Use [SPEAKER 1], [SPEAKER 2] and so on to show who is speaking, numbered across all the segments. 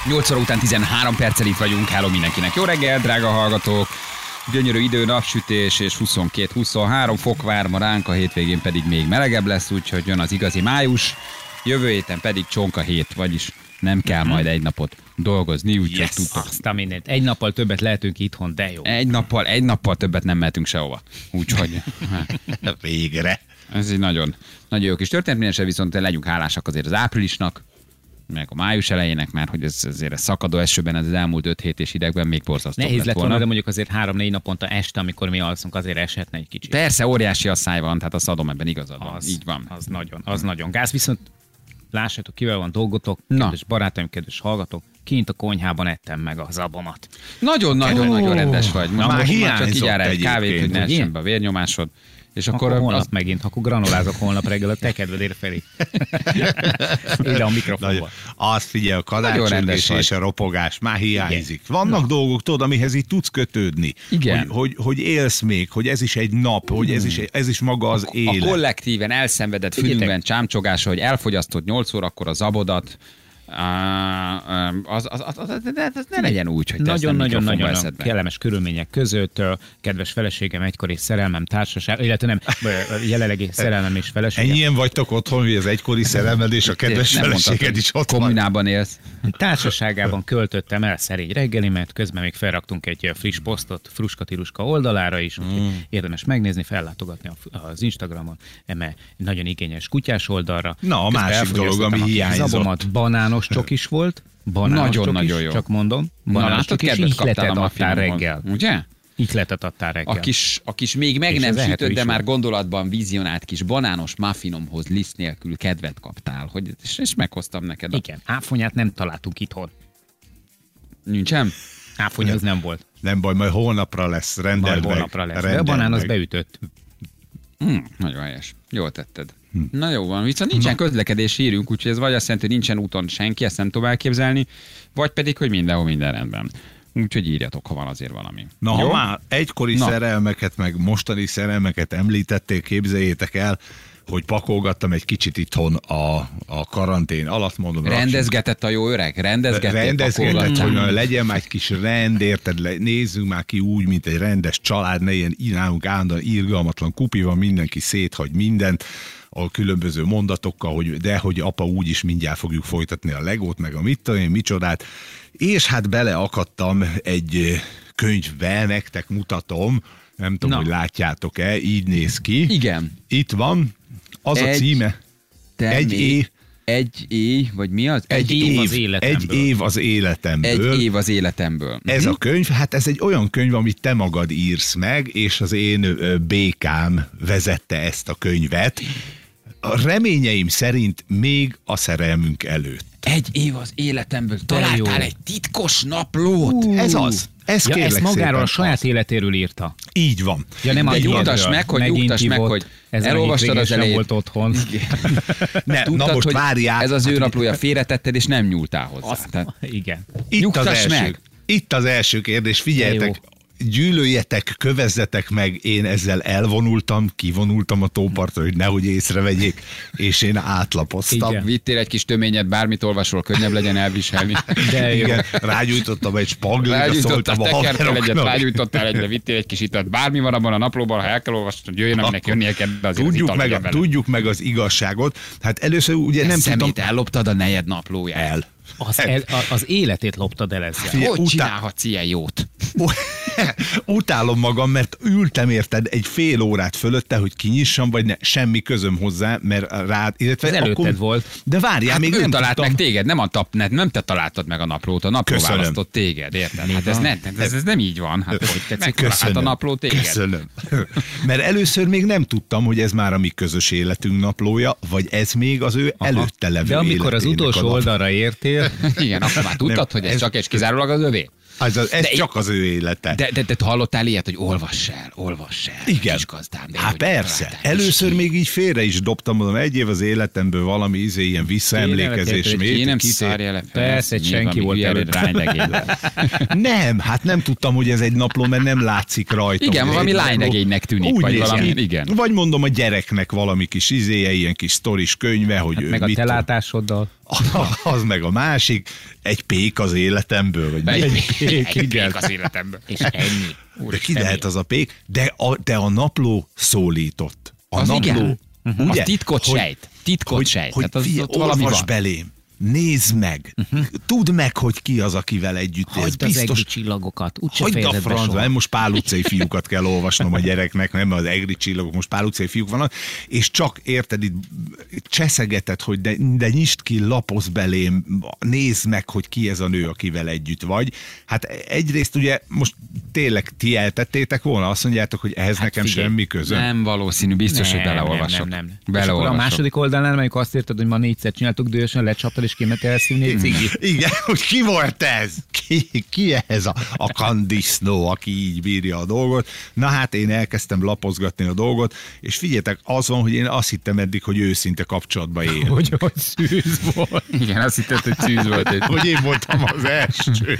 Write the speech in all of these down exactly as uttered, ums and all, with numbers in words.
[SPEAKER 1] nyolc óra után tizenhárom perccel itt vagyunk. Hello mindenkinek. Jó reggel, drága hallgatók. Gyönyörű idő, napsütés és huszonkettő-huszonhárom fok vár ma ránk, a hétvégén pedig még melegebb lesz, úgyhogy jön az igazi május. Jövő héten pedig csonka hét, vagyis nem kell majd egy napot dolgozni, úgyhogy
[SPEAKER 2] yes.
[SPEAKER 1] tudtok.
[SPEAKER 2] Aztán mindent. Egy nappal többet lehetünk itthon, de jó.
[SPEAKER 1] Egy nappal, egy nappal többet nem mehetünk sehova. Úgyhogy
[SPEAKER 2] végre.
[SPEAKER 1] Ez egy nagyon, nagyon jó kis történet, mindenesetre viszont legyünk hálásak azért az áprilisnak, meg a május elejének, mert hogy ez azért a szakadó esőben ez az elmúlt öt hét és idegben még borzasztóbb
[SPEAKER 2] Nehéz
[SPEAKER 1] lett
[SPEAKER 2] lett
[SPEAKER 1] volna.
[SPEAKER 2] volna, de mondjuk azért három-négy naponta este, amikor mi alszunk, azért eshetne egy kicsit.
[SPEAKER 1] Persze, óriási asszály van, tehát azt adom, ebben igazad van.
[SPEAKER 2] Az,
[SPEAKER 1] Így van.
[SPEAKER 2] Az nagyon, az nagyon gáz, viszont lássátok, kivel van dolgotok,
[SPEAKER 1] Na.
[SPEAKER 2] kedves barátaim, kedves hallgatók, kint a konyhában ettem meg az abomat.
[SPEAKER 1] Nagyon-nagyon-nagyon rendes vagy. Most
[SPEAKER 3] már
[SPEAKER 1] már csak
[SPEAKER 3] hiányzott
[SPEAKER 1] így jár egy kávét, hogy ne
[SPEAKER 2] egyébként.
[SPEAKER 1] essen be a vérnyomásod. És
[SPEAKER 2] Akkor,
[SPEAKER 1] akkor,
[SPEAKER 2] holnap
[SPEAKER 1] az...
[SPEAKER 2] megint, akkor granulázok holnap reggel, a te kedvedért felé. Ide a mikrofonba.
[SPEAKER 3] Azt figyelj, a
[SPEAKER 1] rendes
[SPEAKER 3] kadácsörgés
[SPEAKER 1] vagy.
[SPEAKER 3] és a ropogás már hiányzik. Vannak
[SPEAKER 2] Na.
[SPEAKER 3] dolgok, tudod, amihez így tudsz kötődni.
[SPEAKER 1] Igen.
[SPEAKER 3] Hogy, hogy, hogy élsz még, hogy ez is egy nap, hogy ez is, ez is maga az
[SPEAKER 1] a
[SPEAKER 3] élet.
[SPEAKER 1] kollektíven elszenvedett fülünkben csámcsogása, hogy elfogyasztott nyolc órakor a zabodat, Á, az, az, az, az, az, az ne legyen úgy, hogy te ezt nem mikrofonba
[SPEAKER 2] Nagyon-nagyon
[SPEAKER 1] eszed meg.
[SPEAKER 2] kellemes körülmények között, ö, kedves feleségem, egykori szerelmem, társaság, illetve nem, ö, jelenlegi szerelmem és feleségem.
[SPEAKER 3] Ennyien vagytok otthon, hogy az egykori szerelmed és a kedves
[SPEAKER 1] Nem mondtad,
[SPEAKER 3] feleséged
[SPEAKER 1] hogy
[SPEAKER 3] is ott van.
[SPEAKER 1] kommunában élsz.
[SPEAKER 2] Társaságában költöttem el szerény reggelimet, közben még felraktunk egy friss posztot Fruska Tiruska oldalára is, úgyhogy
[SPEAKER 3] Mm.
[SPEAKER 2] érdemes megnézni, fellátogatni a- az Instagramon, eme nagyon igényes kutyás oldalra.
[SPEAKER 3] Na, a
[SPEAKER 2] Közben
[SPEAKER 3] másik dolog,
[SPEAKER 2] elfogyasztottam
[SPEAKER 3] ami
[SPEAKER 2] a
[SPEAKER 3] hiányzott.
[SPEAKER 2] zabomat, banános csokis volt, banános
[SPEAKER 1] Nagyon,
[SPEAKER 2] csokis,
[SPEAKER 1] nagyon jó.
[SPEAKER 2] csak mondom,
[SPEAKER 1] Na,
[SPEAKER 2] banános
[SPEAKER 1] látod,
[SPEAKER 2] csokis,
[SPEAKER 1] kedvet kaptál
[SPEAKER 2] ihletet
[SPEAKER 1] a
[SPEAKER 2] adtál
[SPEAKER 1] muffinomhoz.
[SPEAKER 2] reggel.
[SPEAKER 1] Ugye?
[SPEAKER 2] Ihletet adtál reggel.
[SPEAKER 1] A kis, a kis még meg
[SPEAKER 2] És
[SPEAKER 1] nem
[SPEAKER 2] az ehető
[SPEAKER 1] sütött,
[SPEAKER 2] is
[SPEAKER 1] de már
[SPEAKER 2] volt.
[SPEAKER 1] gondolatban vizionált kis banános muffinomhoz liszt nélkül kedvet kaptál, hogy, és, és meghoztam neked. A...
[SPEAKER 2] Igen, áfonyát nem találtunk itthon.
[SPEAKER 1] Nincsen?
[SPEAKER 2] Áfonya az nem volt.
[SPEAKER 3] Nem baj, majd holnapra lesz, rendel
[SPEAKER 2] Majd
[SPEAKER 3] meg.
[SPEAKER 2] holnapra lesz. De a
[SPEAKER 3] rendeld
[SPEAKER 2] banán az
[SPEAKER 3] meg.
[SPEAKER 2] beütött.
[SPEAKER 1] Hmm, nagyon helyes. Jól tetted. Hm. Na jó van, viszont nincsen közlekedési hírünk, úgyhogy ez vagy azt jelenti, hogy nincsen úton senki, ezt nem tudom elképzelni, vagy pedig, hogy mindenhol minden rendben. Úgyhogy írjatok, ha van azért valami.
[SPEAKER 3] Na,
[SPEAKER 1] Jó?
[SPEAKER 3] ha már egykori
[SPEAKER 1] Na.
[SPEAKER 3] szerelmeket, meg mostani szerelmeket említették, képzeljétek el, hogy pakolgattam egy kicsit itthon a, a karantén alatt, mondom.
[SPEAKER 1] Rendezgetett a jó öreg? Rendezgetett,
[SPEAKER 3] Rendezgetett,
[SPEAKER 1] pakolgattál?
[SPEAKER 3] hogy na, legyen már egy kis rend, érted? Le, nézzünk már ki úgy, mint egy rendes család, ne ilyen nálunk állandóan irgalmatlan kupi van, mindenki széthagy mindent, a különböző mondatokkal, hogy de hogy apa úgyis mindjárt fogjuk folytatni a legót, meg a mit tudom én, micsodát. És hát beleakadtam egy eh, könyvbe, nektek mutatom, nem tudom,
[SPEAKER 2] Na.
[SPEAKER 3] hogy látjátok-e, így néz ki.
[SPEAKER 1] Igen.
[SPEAKER 3] Itt van, az a
[SPEAKER 1] Egy
[SPEAKER 3] címe.
[SPEAKER 1] Te
[SPEAKER 3] Egy
[SPEAKER 1] még-
[SPEAKER 3] év.
[SPEAKER 1] Egy év, vagy mi az?
[SPEAKER 3] Egy
[SPEAKER 2] év az
[SPEAKER 3] év,
[SPEAKER 2] életemből.
[SPEAKER 3] egy év az életemből.
[SPEAKER 1] Egy év az életemből.
[SPEAKER 3] Ez
[SPEAKER 1] Mhm.
[SPEAKER 3] a könyv, hát ez egy olyan könyv, amit te magad írsz meg, és az én ö, békám vezette ezt a könyvet. A reményeim szerint még a szerelmünk előtt.
[SPEAKER 1] Egy év az életemből. Találtál
[SPEAKER 2] jó.
[SPEAKER 1] egy titkos naplót.
[SPEAKER 3] Ez az. Ez
[SPEAKER 2] Ja,
[SPEAKER 3] kérlek
[SPEAKER 2] ezt magáról
[SPEAKER 3] szépen
[SPEAKER 2] a saját
[SPEAKER 3] az.
[SPEAKER 2] életéről írta.
[SPEAKER 3] Így van.
[SPEAKER 2] Ja, nem
[SPEAKER 1] De
[SPEAKER 2] a
[SPEAKER 1] nyugtass
[SPEAKER 2] hírről.
[SPEAKER 1] meg, hogy
[SPEAKER 2] Megint
[SPEAKER 1] nyugtass meg,
[SPEAKER 2] hívott.
[SPEAKER 1] hogy
[SPEAKER 2] Ez
[SPEAKER 1] elolvastad az
[SPEAKER 2] nem
[SPEAKER 1] elejét.
[SPEAKER 2] volt otthon.
[SPEAKER 3] Ne,
[SPEAKER 1] Tudtad,
[SPEAKER 3] na most
[SPEAKER 1] hogy
[SPEAKER 3] várjál.
[SPEAKER 1] ez az ő naplója, félretetted, és nem nyúltál hozzá.
[SPEAKER 2] Azt,
[SPEAKER 1] Tehát
[SPEAKER 2] igen.
[SPEAKER 3] Itt az,
[SPEAKER 1] nyugtass
[SPEAKER 3] első,
[SPEAKER 1] meg.
[SPEAKER 3] itt az első kérdés. Figyeljetek, gyűlöljetek, kövezzetek meg, én ezzel elvonultam, kivonultam a tópartra, hogy nehogy észrevegyék, és én átlapoztam.
[SPEAKER 2] Igen.
[SPEAKER 1] vittél egy kis töményet, bármit olvasol, könnyebb legyen elviselni.
[SPEAKER 2] De jó.
[SPEAKER 3] Igen, rágyújtottam egy spaglira,
[SPEAKER 1] Rágyújtottál
[SPEAKER 3] szóltam a
[SPEAKER 1] tekertel egyet,
[SPEAKER 3] haveroknak.
[SPEAKER 1] rágyújtottál egyre, vittél egy kis italt. Bármi van abban a naplóban, ha el kell olvasnod, jöjjön, aminek jönnie kell, de azért
[SPEAKER 3] Tudjuk
[SPEAKER 1] az
[SPEAKER 3] meg,
[SPEAKER 1] ital
[SPEAKER 3] a,
[SPEAKER 1] legyen benne.
[SPEAKER 3] tudjuk meg az igazságot. Hát először ugye
[SPEAKER 1] Nem
[SPEAKER 3] nem tudtam...
[SPEAKER 1] szemét elloptad a nejed naplóját.
[SPEAKER 3] El.
[SPEAKER 2] Az, el, a- az életét loptad el ezzel.
[SPEAKER 3] Figyelj,
[SPEAKER 1] Hogy
[SPEAKER 3] utá-
[SPEAKER 1] csinálhatsz ilyen jót?
[SPEAKER 3] Utálom magam, mert ültem érted egy fél órát fölötte, hogy kinyissam, vagy ne, semmi közöm hozzá, mert rád, illetve
[SPEAKER 2] Ez előtted volt.
[SPEAKER 3] De várjál,
[SPEAKER 1] Hát
[SPEAKER 3] még
[SPEAKER 1] ő
[SPEAKER 3] nem
[SPEAKER 1] talált
[SPEAKER 3] tudtam.
[SPEAKER 1] meg téged, nem, a tap, nem, nem te találtad meg a naplót, a napló
[SPEAKER 3] Köszönöm.
[SPEAKER 1] választott téged, érted? Hát ez, ne, ez, ez nem így van. Hát hogy tetszik, talált a napló téged?
[SPEAKER 3] Köszönöm. Mert először még nem tudtam, hogy ez már a mi közös életünk naplója, vagy ez még az ő
[SPEAKER 2] Aha.
[SPEAKER 3] előtte levő
[SPEAKER 2] De amikor az
[SPEAKER 3] életének a
[SPEAKER 2] utolsó
[SPEAKER 3] nap-
[SPEAKER 2] oldalra értél,
[SPEAKER 1] Igen, akkor már tudtad,
[SPEAKER 3] Nem,
[SPEAKER 1] hogy ez,
[SPEAKER 3] ez-
[SPEAKER 1] csak és kizárólag az övé.
[SPEAKER 3] Az, az, ez
[SPEAKER 1] De-
[SPEAKER 3] csak az ő élete.
[SPEAKER 1] De, de, de te hallottál ilyet, hogy olvass el, olvass el.
[SPEAKER 3] Igen.
[SPEAKER 1] Kis gazdám, de
[SPEAKER 3] Hát
[SPEAKER 1] hogy
[SPEAKER 3] persze.
[SPEAKER 1] találtál,
[SPEAKER 3] Először
[SPEAKER 1] és
[SPEAKER 3] még így félre is dobtam, mondom, egy év az életemből valami izé, ilyen visszaemlékezés.
[SPEAKER 2] Kéne
[SPEAKER 3] még
[SPEAKER 1] ki nem
[SPEAKER 3] kitért-
[SPEAKER 1] szárja le fel.
[SPEAKER 2] Persze, egy
[SPEAKER 1] Nyilván
[SPEAKER 2] senki
[SPEAKER 1] még
[SPEAKER 2] volt
[SPEAKER 1] hülye
[SPEAKER 2] előtt.
[SPEAKER 1] ránydegény.
[SPEAKER 3] Nem, hát nem tudtam, hogy ez egy napló, mert nem látszik rajta.
[SPEAKER 1] Igen,
[SPEAKER 3] hogy
[SPEAKER 1] valami
[SPEAKER 3] egy napló.
[SPEAKER 1] lányregénynek tűnik,
[SPEAKER 3] Úgy
[SPEAKER 1] vagy
[SPEAKER 3] néz
[SPEAKER 1] valami,
[SPEAKER 3] ki.
[SPEAKER 1] igen.
[SPEAKER 3] Vagy mondom a gyereknek valami kis izéje, ilyen kis sztoris könyve, hogy
[SPEAKER 2] hát
[SPEAKER 3] ő
[SPEAKER 2] meg a
[SPEAKER 3] mit
[SPEAKER 2] te
[SPEAKER 3] tud.
[SPEAKER 2] látásoddal.
[SPEAKER 3] Az meg a másik, egy pék az életemből, vagy
[SPEAKER 2] Egy
[SPEAKER 3] mi?
[SPEAKER 2] pék,
[SPEAKER 1] Egy
[SPEAKER 2] igen.
[SPEAKER 1] pék az életemben.
[SPEAKER 2] És ennyi.
[SPEAKER 3] De ki lehet az a pék? De a, de a napló szólított. A
[SPEAKER 1] Az
[SPEAKER 3] napló,
[SPEAKER 1] igen.
[SPEAKER 3] ugye?
[SPEAKER 1] Az titkot
[SPEAKER 3] Hogy-
[SPEAKER 1] sejt. Titkot
[SPEAKER 3] hogy,
[SPEAKER 1] sejt.
[SPEAKER 3] hogy
[SPEAKER 1] Hát az
[SPEAKER 3] figyelj,
[SPEAKER 1] ott valami
[SPEAKER 3] olvasd
[SPEAKER 1] van.
[SPEAKER 3] belém, nézd meg, uh-huh. tudd meg, hogy ki az, akivel együtt élsz.
[SPEAKER 2] Hagyd az egri csillagokat, úgyse
[SPEAKER 3] Hagyd a
[SPEAKER 2] fejezed be
[SPEAKER 3] francba,
[SPEAKER 2] soha.
[SPEAKER 3] nem most Pál utcai fiúkat kell olvasnom a gyereknek, nem az egri csillagok, most Pál utcai fiúk vannak, és csak érted, itt cseszegeted, hogy de, de nyisd ki, lapozz belém, nézd meg, hogy ki ez a nő, akivel együtt vagy. Hát egyrészt ugye most tényleg ti eltettétek volna, azt mondjátok, hogy ehhez
[SPEAKER 2] Hát
[SPEAKER 3] nekem
[SPEAKER 2] figyelj,
[SPEAKER 3] semmi közöm.
[SPEAKER 1] Nem valószínű, biztos, hogy
[SPEAKER 2] Nem,
[SPEAKER 1] beleolvasok.
[SPEAKER 2] nem, nem, nem. És akkor a
[SPEAKER 1] Beleolvasok.
[SPEAKER 2] második oldalnál, amikor azt írtad, hogy ma négyszer csináltuk, dühösen lecsaptad, és kémet elszívni egy cigit.
[SPEAKER 3] Igen, hogy ki volt ez? Ki, ki ez a, a kandisznó, aki így bírja a dolgot? Na hát én elkezdtem lapozgatni a dolgot, és figyeljetek, az van, hogy én azt hittem eddig, hogy őszinte kapcsolatban él.
[SPEAKER 2] Hogy, hogy szűz volt.
[SPEAKER 1] Igen, azt hitted, hogy szűz volt. Egy...
[SPEAKER 3] Hogy én voltam az első.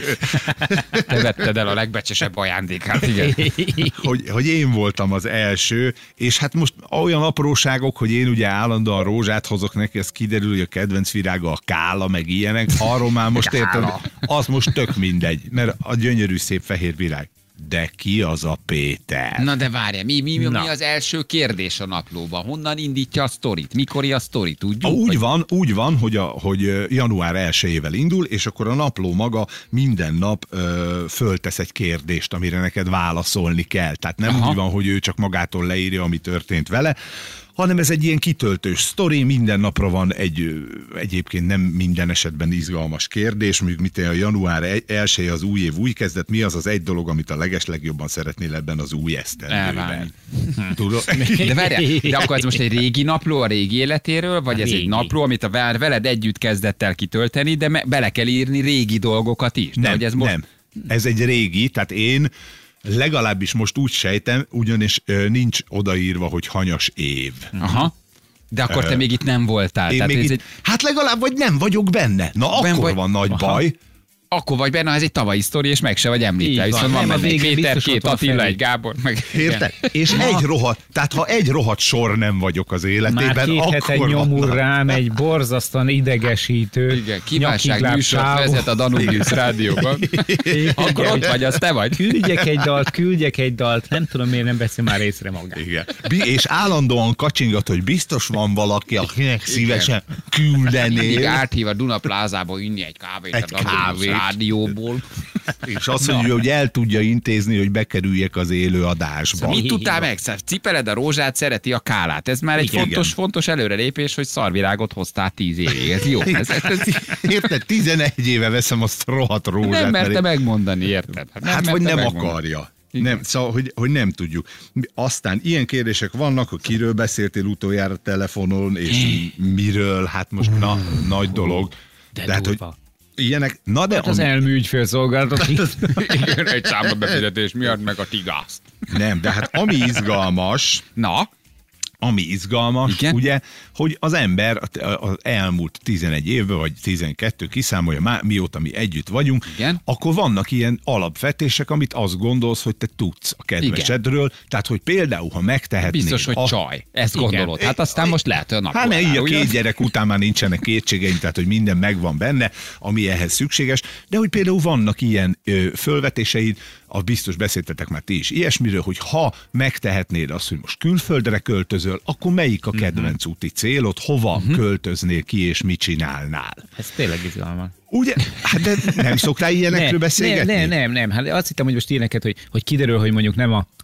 [SPEAKER 1] Te vetted el a legbecsesebb ajándékát, igen.
[SPEAKER 3] Hogy, hogy én voltam az első, és hát most olyan apróságok, hogy én ugye állandóan rózsát hozok neki, ez kiderül, hogy a kedvenc virága a kála, meg ilyenek, arról már most érted, az most tök mindegy, mert a gyönyörű szép fehér virág. De ki az a Péter?
[SPEAKER 1] Na de várja, mi, mi, mi,
[SPEAKER 2] Na.
[SPEAKER 1] mi az első kérdés a naplóban? Honnan indítja a sztorit? Mikori a sztori? Tudjuk?
[SPEAKER 3] Úgy
[SPEAKER 1] Vagy-
[SPEAKER 3] van, úgy van, hogy, a, hogy január elsejével indul, és akkor a napló maga minden nap ö, föltesz egy kérdést, amire neked válaszolni kell. Tehát nem
[SPEAKER 1] Aha.
[SPEAKER 3] úgy van, hogy ő csak magától leírja, ami történt vele, hanem ez egy ilyen kitöltős sztori, minden napra van egy ö, egyébként nem minden esetben izgalmas kérdés, mondjuk mit a január elsője az új év, új kezdet, mi az az egy dolog, amit a legeslegjobban szeretnél ebben az új
[SPEAKER 1] Elválni.
[SPEAKER 3] esztendőben? Tudod?
[SPEAKER 1] De várjál, de akkor ez most egy régi napló a régi életéről, vagy
[SPEAKER 2] A
[SPEAKER 1] ez egy
[SPEAKER 2] régi.
[SPEAKER 1] napló, amit a vár- veled együtt kezdett el kitölteni, de me- bele kell írni régi dolgokat is? De
[SPEAKER 3] Nem,
[SPEAKER 1] hogy ez most...
[SPEAKER 3] nem. Ez egy régi, tehát én legalábbis most úgy sejtem, ugyanis ö, nincs odaírva, hogy hanyas év.
[SPEAKER 1] Aha. De akkor te még itt nem voltál.
[SPEAKER 3] Én
[SPEAKER 1] Tehát
[SPEAKER 3] még
[SPEAKER 1] ez
[SPEAKER 3] itt,
[SPEAKER 1] egy...
[SPEAKER 3] Hát legalább vagy nem vagyok benne. Na
[SPEAKER 1] Ben
[SPEAKER 3] akkor
[SPEAKER 1] vagy-
[SPEAKER 3] van nagy
[SPEAKER 1] Aha.
[SPEAKER 3] baj.
[SPEAKER 1] Akkor vagy benne, ha ez egy tavalyi sztori, és meg se vagy említve.
[SPEAKER 2] Így van.
[SPEAKER 1] Viszont van
[SPEAKER 2] Nem, a
[SPEAKER 1] benne egy
[SPEAKER 2] végén
[SPEAKER 1] Péter,
[SPEAKER 2] biztos
[SPEAKER 1] két
[SPEAKER 2] ott van
[SPEAKER 1] Attila,
[SPEAKER 2] Feri.
[SPEAKER 1] egy Gábor, meg...
[SPEAKER 3] Érted? És egy rohadt, tehát ha egy rohadt sor nem vagyok az
[SPEAKER 2] Már
[SPEAKER 3] életében,
[SPEAKER 2] két hete
[SPEAKER 3] akkor van
[SPEAKER 2] nyomul
[SPEAKER 3] nagy-
[SPEAKER 2] rám egy borzasztóan idegesítő
[SPEAKER 1] Igen, kívánság
[SPEAKER 2] nyakigláb
[SPEAKER 1] műsort
[SPEAKER 2] sávot.
[SPEAKER 1] vezet a Danubius rádióban.
[SPEAKER 2] Igen.
[SPEAKER 1] Akkor ott vagy, az te vagy.
[SPEAKER 2] Küldjek egy dalt, küldjek egy dalt, nem tudom miért nem veszi már észre magát.
[SPEAKER 3] Igen. Bi- és állandóan kacsingat, hogy biztos van valaki, akinek szívesen küldenél.
[SPEAKER 1] Mindig áthív a Duna plázába inni egy kávét
[SPEAKER 3] Egy
[SPEAKER 1] a Danubius
[SPEAKER 3] kávét.
[SPEAKER 1] rádióból.
[SPEAKER 3] És azt mondja, hogy el tudja intézni, hogy bekerüljek az élő adásba.
[SPEAKER 1] Mit
[SPEAKER 2] Így
[SPEAKER 1] tudtál
[SPEAKER 2] van.
[SPEAKER 1] meg? Cipeled a rózsát, szereti a kálát. Ez már egy
[SPEAKER 3] Igen.
[SPEAKER 1] fontos, fontos előrelépés, hogy szarvirágot hoztál tíz évig. Ez jó. Ez, ez, ez
[SPEAKER 3] Érted? tizenegy éve veszem azt a rohadt rózsát.
[SPEAKER 1] nem
[SPEAKER 3] mert
[SPEAKER 1] merte
[SPEAKER 3] én-
[SPEAKER 1] megmondani, érted?
[SPEAKER 3] Hát, vagy
[SPEAKER 1] merte
[SPEAKER 3] nem
[SPEAKER 1] megmondani.
[SPEAKER 3] akarja.
[SPEAKER 1] Igen.
[SPEAKER 3] Nem, szóval, hogy, hogy nem tudjuk. Aztán ilyen kérdések vannak, hogy kiről beszéltél utoljára telefonon, és miről, hát most na, nagy dolog.
[SPEAKER 2] De
[SPEAKER 3] hát, hogy
[SPEAKER 2] durva.
[SPEAKER 3] ilyenek, na de
[SPEAKER 2] Az
[SPEAKER 3] ami,
[SPEAKER 2] elmű ügyfélszolgálatok.
[SPEAKER 1] Igen, egy számla befizetés miatt meg a tigász.
[SPEAKER 3] nem, de hát ami izgalmas,
[SPEAKER 1] Na,
[SPEAKER 3] ami izgalmas,
[SPEAKER 1] Igen?
[SPEAKER 3] ugye, hogy az ember az elmúlt tizenegy évben, vagy tizenkettő kiszámolja, már, mióta mi együtt vagyunk,
[SPEAKER 1] Igen.
[SPEAKER 3] akkor vannak ilyen alapvetések, amit azt gondolsz, hogy te tudsz a kedvesedről. Tehát, hogy például, ha megtehetnéd...
[SPEAKER 1] biztos, hogy
[SPEAKER 3] a...
[SPEAKER 1] csaj. Ezt
[SPEAKER 2] Igen.
[SPEAKER 1] gondolod. Hát aztán most lehet, hogy a
[SPEAKER 3] Hát ne, így a
[SPEAKER 1] napolnál,
[SPEAKER 3] két
[SPEAKER 1] ugye?
[SPEAKER 3] gyerek után már nincsenek kétségeim, tehát hogy minden megvan benne, ami ehhez szükséges, de hogy például vannak ilyen ö, fölvetéseid, a biztos beszéltetek már ti is ilyesmiről, hogy ha megtehetnéd azt, hogy most külföldre költözöl, akkor melyik a kedvenc úti célod, hova uh-huh. költöznél ki és mit csinálnál?
[SPEAKER 2] Ez tényleg izgalmas.
[SPEAKER 3] Ugye? Hát de nem szoktál ilyenekről
[SPEAKER 2] Nem,
[SPEAKER 3] beszélgetni?
[SPEAKER 2] nem, nem, nem. Hát azt hittem, hogy most ilyeneket, hogy, hogy kiderül, hogy mondjuk nem a...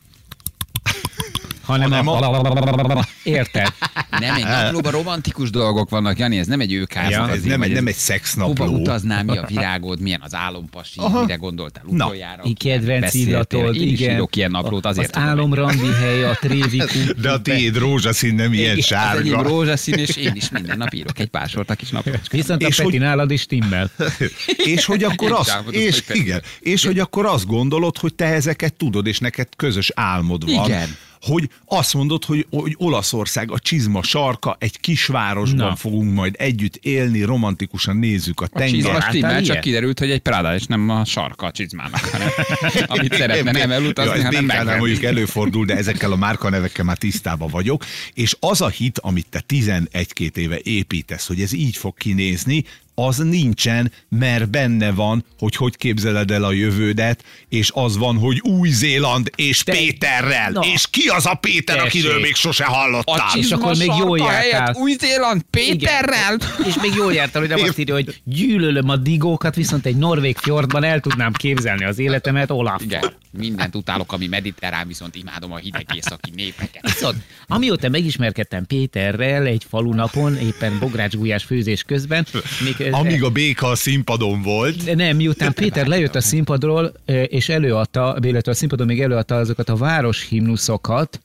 [SPEAKER 2] hanem
[SPEAKER 3] Hanem
[SPEAKER 2] a... Érted?
[SPEAKER 1] Nem, egy naplóban romantikus dolgok vannak, Jani, ez nem egy őkáz.
[SPEAKER 2] Ja,
[SPEAKER 3] Ez nem, egy, nem egy szexnapló.
[SPEAKER 1] Hova utaznál, mi a virágod, milyen az álompasi,
[SPEAKER 3] Aha.
[SPEAKER 1] mire gondoltál
[SPEAKER 3] Na.
[SPEAKER 1] utoljára?
[SPEAKER 2] Így kedvenc
[SPEAKER 1] Beszéltél.
[SPEAKER 2] illatod,
[SPEAKER 1] Én is
[SPEAKER 2] igen.
[SPEAKER 1] írok ilyen naplót, azért
[SPEAKER 2] Az
[SPEAKER 1] tudom, hogy-
[SPEAKER 2] álomrandi hely, a Trévikú.
[SPEAKER 3] De a tiéd rózsaszín nem ilyen
[SPEAKER 1] Az enyém
[SPEAKER 3] sárga.
[SPEAKER 1] rózsaszín, és én is minden nap írok egy pár sort a kis naplócskát.
[SPEAKER 2] Viszont a
[SPEAKER 3] És
[SPEAKER 2] Peti
[SPEAKER 3] hogy-
[SPEAKER 2] nálad is timmel.
[SPEAKER 3] És hogy akkor
[SPEAKER 1] Én
[SPEAKER 3] azt,
[SPEAKER 1] támadom,
[SPEAKER 3] és,
[SPEAKER 1] hogy
[SPEAKER 3] igen, és hogy akkor azt gondolod, hogy te ezeket tudod, és neked közös álmod van.
[SPEAKER 1] Igen.
[SPEAKER 3] hogy azt mondod, hogy, hogy Olaszország a csizma sarka, egy kisvárosban
[SPEAKER 2] Na.
[SPEAKER 3] fogunk majd együtt élni, romantikusan nézzük a
[SPEAKER 1] A csizma
[SPEAKER 3] tengert.
[SPEAKER 1] stimmel, csak
[SPEAKER 2] ilyet?
[SPEAKER 1] kiderült, hogy egy Prada, és nem a sarka a csizmának, hanem amit szeretne nem elutazni,
[SPEAKER 3] ja,
[SPEAKER 1] hanem
[SPEAKER 3] megvenni. Mondjuk előfordul, de ezekkel a márkanevekkel már tisztában vagyok. És az a hit, amit te tizenegy-két éve építesz, hogy ez így fog kinézni, az nincsen, mert benne van, hogy hogy képzeled el a jövődet, és az van, hogy Új-Zéland és
[SPEAKER 2] Te-
[SPEAKER 3] Péterrel.
[SPEAKER 2] Na.
[SPEAKER 3] És ki az a Péter,
[SPEAKER 2] Tessék.
[SPEAKER 3] akiről még sose hallottál?
[SPEAKER 1] A
[SPEAKER 2] És akkor még jól
[SPEAKER 1] csizma sarka
[SPEAKER 2] jártál.
[SPEAKER 1] helyett Új-Zéland Péterrel.
[SPEAKER 2] Igen. És még jól jártál, hogy nem azt írja, hogy gyűlölöm a digókat, viszont egy norvég fjordban el tudnám képzelni az életemet Olaffal.
[SPEAKER 1] Igen, mindent utálok, ami mediterrán, viszont imádom a hideg északi népeket.
[SPEAKER 2] Viszont, amióta megismerkedtem Péterrel egy falunapon, éppen bográcsgulyás főzés közben, még,
[SPEAKER 3] Amíg a béka a színpadon volt.
[SPEAKER 2] nem, miután Péter lejött a színpadról, és előadta, illetve a színpadon még előadta azokat a városhimnuszokat,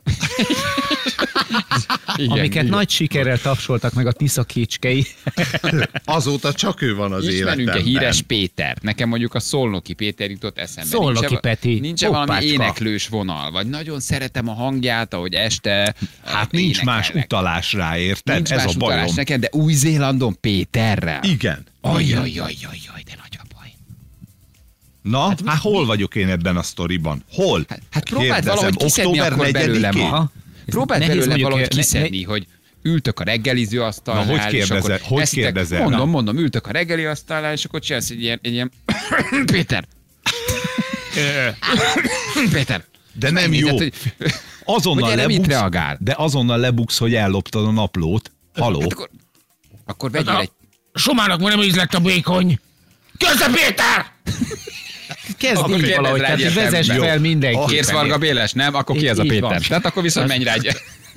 [SPEAKER 1] Igen,
[SPEAKER 2] amiket
[SPEAKER 1] igen.
[SPEAKER 2] nagy sikerrel tapsoltak meg a Tisza kicskei.
[SPEAKER 3] Azóta csak ő van az
[SPEAKER 1] Ismerünk-e
[SPEAKER 3] életemben.
[SPEAKER 1] híres Pétert? Nekem mondjuk a Szolnoki Péter jutott eszembe.
[SPEAKER 2] Szolnoki
[SPEAKER 1] Nincs-e,
[SPEAKER 2] Peti.
[SPEAKER 1] Nincs-e valami
[SPEAKER 2] Hoppácska.
[SPEAKER 1] éneklős vonal? Vagy nagyon szeretem a hangját, ahogy este
[SPEAKER 3] Hát nincs más
[SPEAKER 1] énekelnek.
[SPEAKER 3] utalás rá, érted?
[SPEAKER 1] Nincs
[SPEAKER 3] Ez
[SPEAKER 1] más
[SPEAKER 3] a bajom.
[SPEAKER 1] utalás neked, de Új-Zélandon Péterrel.
[SPEAKER 3] Igen.
[SPEAKER 1] Ajajajajajaj, de nagy a baj.
[SPEAKER 3] Na, hát, hát hol vagyok én ebben a sztoriban? Hol?
[SPEAKER 1] Hát, hát próbáld
[SPEAKER 3] Kérdezem,
[SPEAKER 1] valahogy kiszedni
[SPEAKER 3] október
[SPEAKER 1] akkor belőle
[SPEAKER 3] negyedikén?
[SPEAKER 1] ma. Próbáld
[SPEAKER 2] Nehéz
[SPEAKER 1] belőle
[SPEAKER 2] mondjuk,
[SPEAKER 1] valahogy
[SPEAKER 2] ne-
[SPEAKER 1] kiszedni, hogy ültök a reggeliző asztalnál.
[SPEAKER 3] Na, hogy
[SPEAKER 1] és akkor
[SPEAKER 3] kérdezel? Hogy
[SPEAKER 1] eszitek-
[SPEAKER 3] kérdezel?
[SPEAKER 1] Mondom,
[SPEAKER 3] Na.
[SPEAKER 1] mondom, ültök a reggeli asztalnál, és akkor csinálsz egy ilyen, egy ilyen... Péter! Péter!
[SPEAKER 3] De nem
[SPEAKER 1] Megnézed,
[SPEAKER 3] jó.
[SPEAKER 1] hogy-
[SPEAKER 3] Azonnal
[SPEAKER 1] hogy erre mit
[SPEAKER 3] lebuksz,
[SPEAKER 1] reagál?
[SPEAKER 3] de azonnal lebuksz, hogy elloptad a naplót. Haló?
[SPEAKER 1] Hát akkor, akkor vegyél egy...
[SPEAKER 4] Somának már nem ízlett a békony. Közben Péter!
[SPEAKER 2] Kezd
[SPEAKER 1] Akkor
[SPEAKER 2] így
[SPEAKER 1] kérdezz
[SPEAKER 2] valahogy,
[SPEAKER 1] rá
[SPEAKER 2] tehát
[SPEAKER 1] egyértelműen.
[SPEAKER 2] vezess
[SPEAKER 1] Jó.
[SPEAKER 2] fel mindenkit.
[SPEAKER 1] Kérsz Varga Béles, nem? Akkor ki az a
[SPEAKER 2] Így
[SPEAKER 1] Péter?
[SPEAKER 2] van.
[SPEAKER 1] Tehát akkor viszont menj rá egy...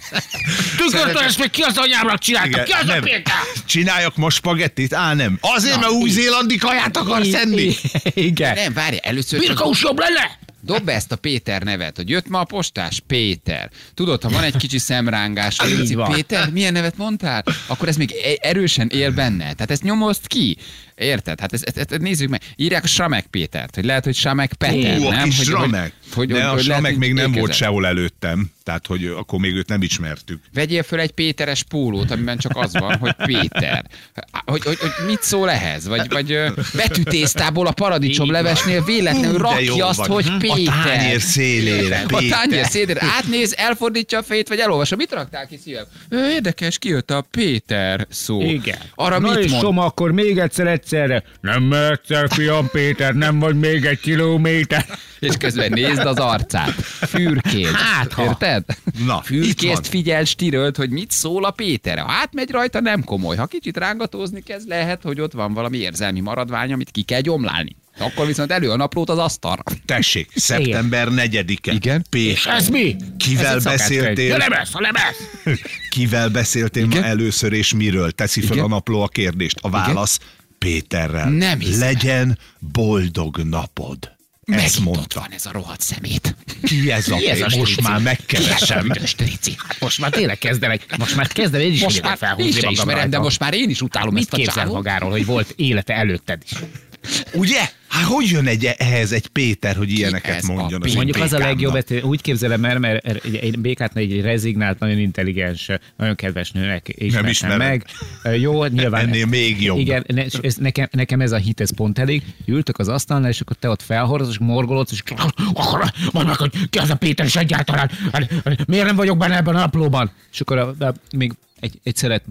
[SPEAKER 4] Tükörtől ezt még ki az anyámnak csinálta? Ki az a
[SPEAKER 3] nem.
[SPEAKER 4] Péter?
[SPEAKER 3] Csináljak most spagettit? Á, nem. Azért, mert új-zélandi kaját akarsz enni?
[SPEAKER 2] Igen.
[SPEAKER 1] Nem, várj, először csak
[SPEAKER 4] Birkaus jobb lenne?
[SPEAKER 1] dob be ezt a Péter nevet, hogy jött ma a postás? Péter. Tudod, ha van egy kicsi szemrángás, hogy
[SPEAKER 2] Így
[SPEAKER 1] Lici,
[SPEAKER 2] van.
[SPEAKER 1] Péter, milyen nevet mondtál? Akkor ez még e- erősen él benne. Tehát ezt nyomozd ki. Érted? Hát ezt, ezt, ezt nézzük meg. Írják Samek Pétert, hogy lehet, hogy Samek Peter,
[SPEAKER 3] Ú, a
[SPEAKER 1] nem?
[SPEAKER 3] kis
[SPEAKER 1] Hogy,
[SPEAKER 3] Ramek.
[SPEAKER 1] hogy,
[SPEAKER 3] De
[SPEAKER 1] hogy,
[SPEAKER 3] a
[SPEAKER 1] hogy lehet,
[SPEAKER 3] Samek
[SPEAKER 1] hogy
[SPEAKER 3] még nem volt
[SPEAKER 1] ékezett.
[SPEAKER 3] sehol előttem, tehát hogy akkor még őt nem ismertük.
[SPEAKER 1] Vegyél föl egy Péteres pólót, amiben csak az van, hogy Péter. Hogy, hogy, hogy mit szól ehhez? Vagy, vagy ö, betűtésztából a paradicsomlevesnél véletlenül
[SPEAKER 3] Hú, de jó
[SPEAKER 1] rakja azt,
[SPEAKER 3] vagy.
[SPEAKER 1] hogy
[SPEAKER 3] A
[SPEAKER 1] Péter.
[SPEAKER 3] tányér szélére,
[SPEAKER 1] A
[SPEAKER 3] Péter.
[SPEAKER 1] tányér szédére átnéz, elfordítja a fejét, vagy elolvassa. Mit raktál ki, szívem? Ö, Érdekes, kijött a Péter szó.
[SPEAKER 2] Igen.
[SPEAKER 1] Arra
[SPEAKER 2] Na
[SPEAKER 1] mit
[SPEAKER 2] és
[SPEAKER 1] mond?
[SPEAKER 2] Soma, akkor még egyszer egyszerre. Nem mehetsz, fiam Péter, nem vagy még egy kilométer.
[SPEAKER 1] És közben nézd az arcát. Fürkész.
[SPEAKER 2] Hát, ha.
[SPEAKER 1] Érted?
[SPEAKER 3] Na, itt
[SPEAKER 1] Fürkészt
[SPEAKER 3] van.
[SPEAKER 1] figyel, stirölt, hogy mit szól a Péter. Ha átmegy rajta, nem komoly. Ha kicsit rángatózni kezd, lehet, hogy ott van valami érzelmi maradvány, amit ki kell gyomlálni. Akkor viszont elő a naplót az asztalra.
[SPEAKER 3] Tessék, szeptember negyedike.
[SPEAKER 1] Igen.
[SPEAKER 3] Péter.
[SPEAKER 4] Ez mi?
[SPEAKER 3] Kivel
[SPEAKER 2] Ez egy
[SPEAKER 3] beszéltél?
[SPEAKER 4] A lemez, a lemez!
[SPEAKER 3] Kivel beszéltél ma
[SPEAKER 1] Igen?
[SPEAKER 3] először, és miről? Teszi fel
[SPEAKER 1] Igen?
[SPEAKER 3] a napló a kérdést. A válasz Péterrel.
[SPEAKER 1] Nem hiszem.
[SPEAKER 3] Legyen boldog napod. Ezt
[SPEAKER 1] Megint ott
[SPEAKER 3] mondta.
[SPEAKER 1] van ez a rohadt szemét.
[SPEAKER 3] Ki ez a,
[SPEAKER 2] Ki ez a
[SPEAKER 3] Most
[SPEAKER 2] strici?
[SPEAKER 3] már megkeresem.
[SPEAKER 2] Büdös trici. Hát most már tényleg kezdenek, most már kezdem én is
[SPEAKER 1] Most
[SPEAKER 2] ide
[SPEAKER 1] már én
[SPEAKER 2] felhúzni
[SPEAKER 1] se
[SPEAKER 2] magam
[SPEAKER 1] ismerem,
[SPEAKER 2] rajta.
[SPEAKER 1] de most már én is utálom
[SPEAKER 2] Mit
[SPEAKER 1] ezt a
[SPEAKER 2] képzel
[SPEAKER 1] csávót.
[SPEAKER 2] magáról, hogy volt élete előtted is?
[SPEAKER 3] Ugye? Hát hogy jön egy, ehhez egy Péter, hogy ilyeneket
[SPEAKER 1] ez a
[SPEAKER 3] mondjon?
[SPEAKER 1] Péter?
[SPEAKER 2] Mondjuk az a
[SPEAKER 3] békámnak?
[SPEAKER 2] legjobb, hogy úgy képzelem el, mert egy- egy békát egy rezignált, nagyon intelligens, nagyon kedves nőnek ismertem
[SPEAKER 3] ismered.
[SPEAKER 2] meg. Jó, nyilván.
[SPEAKER 3] Ennél még jobb.
[SPEAKER 2] Igen, ne, és ez, nekem, nekem ez a hit, ez pont elég. Ültök az asztalnál, és akkor te ott felhordozol, és morgolodsz, és
[SPEAKER 4] Akkor mondd meg, hogy ki az a Péter is egyáltalán. Miért nem vagyok benne ebben a naplóban?
[SPEAKER 2] és akkor a, a, még egy, egy szeret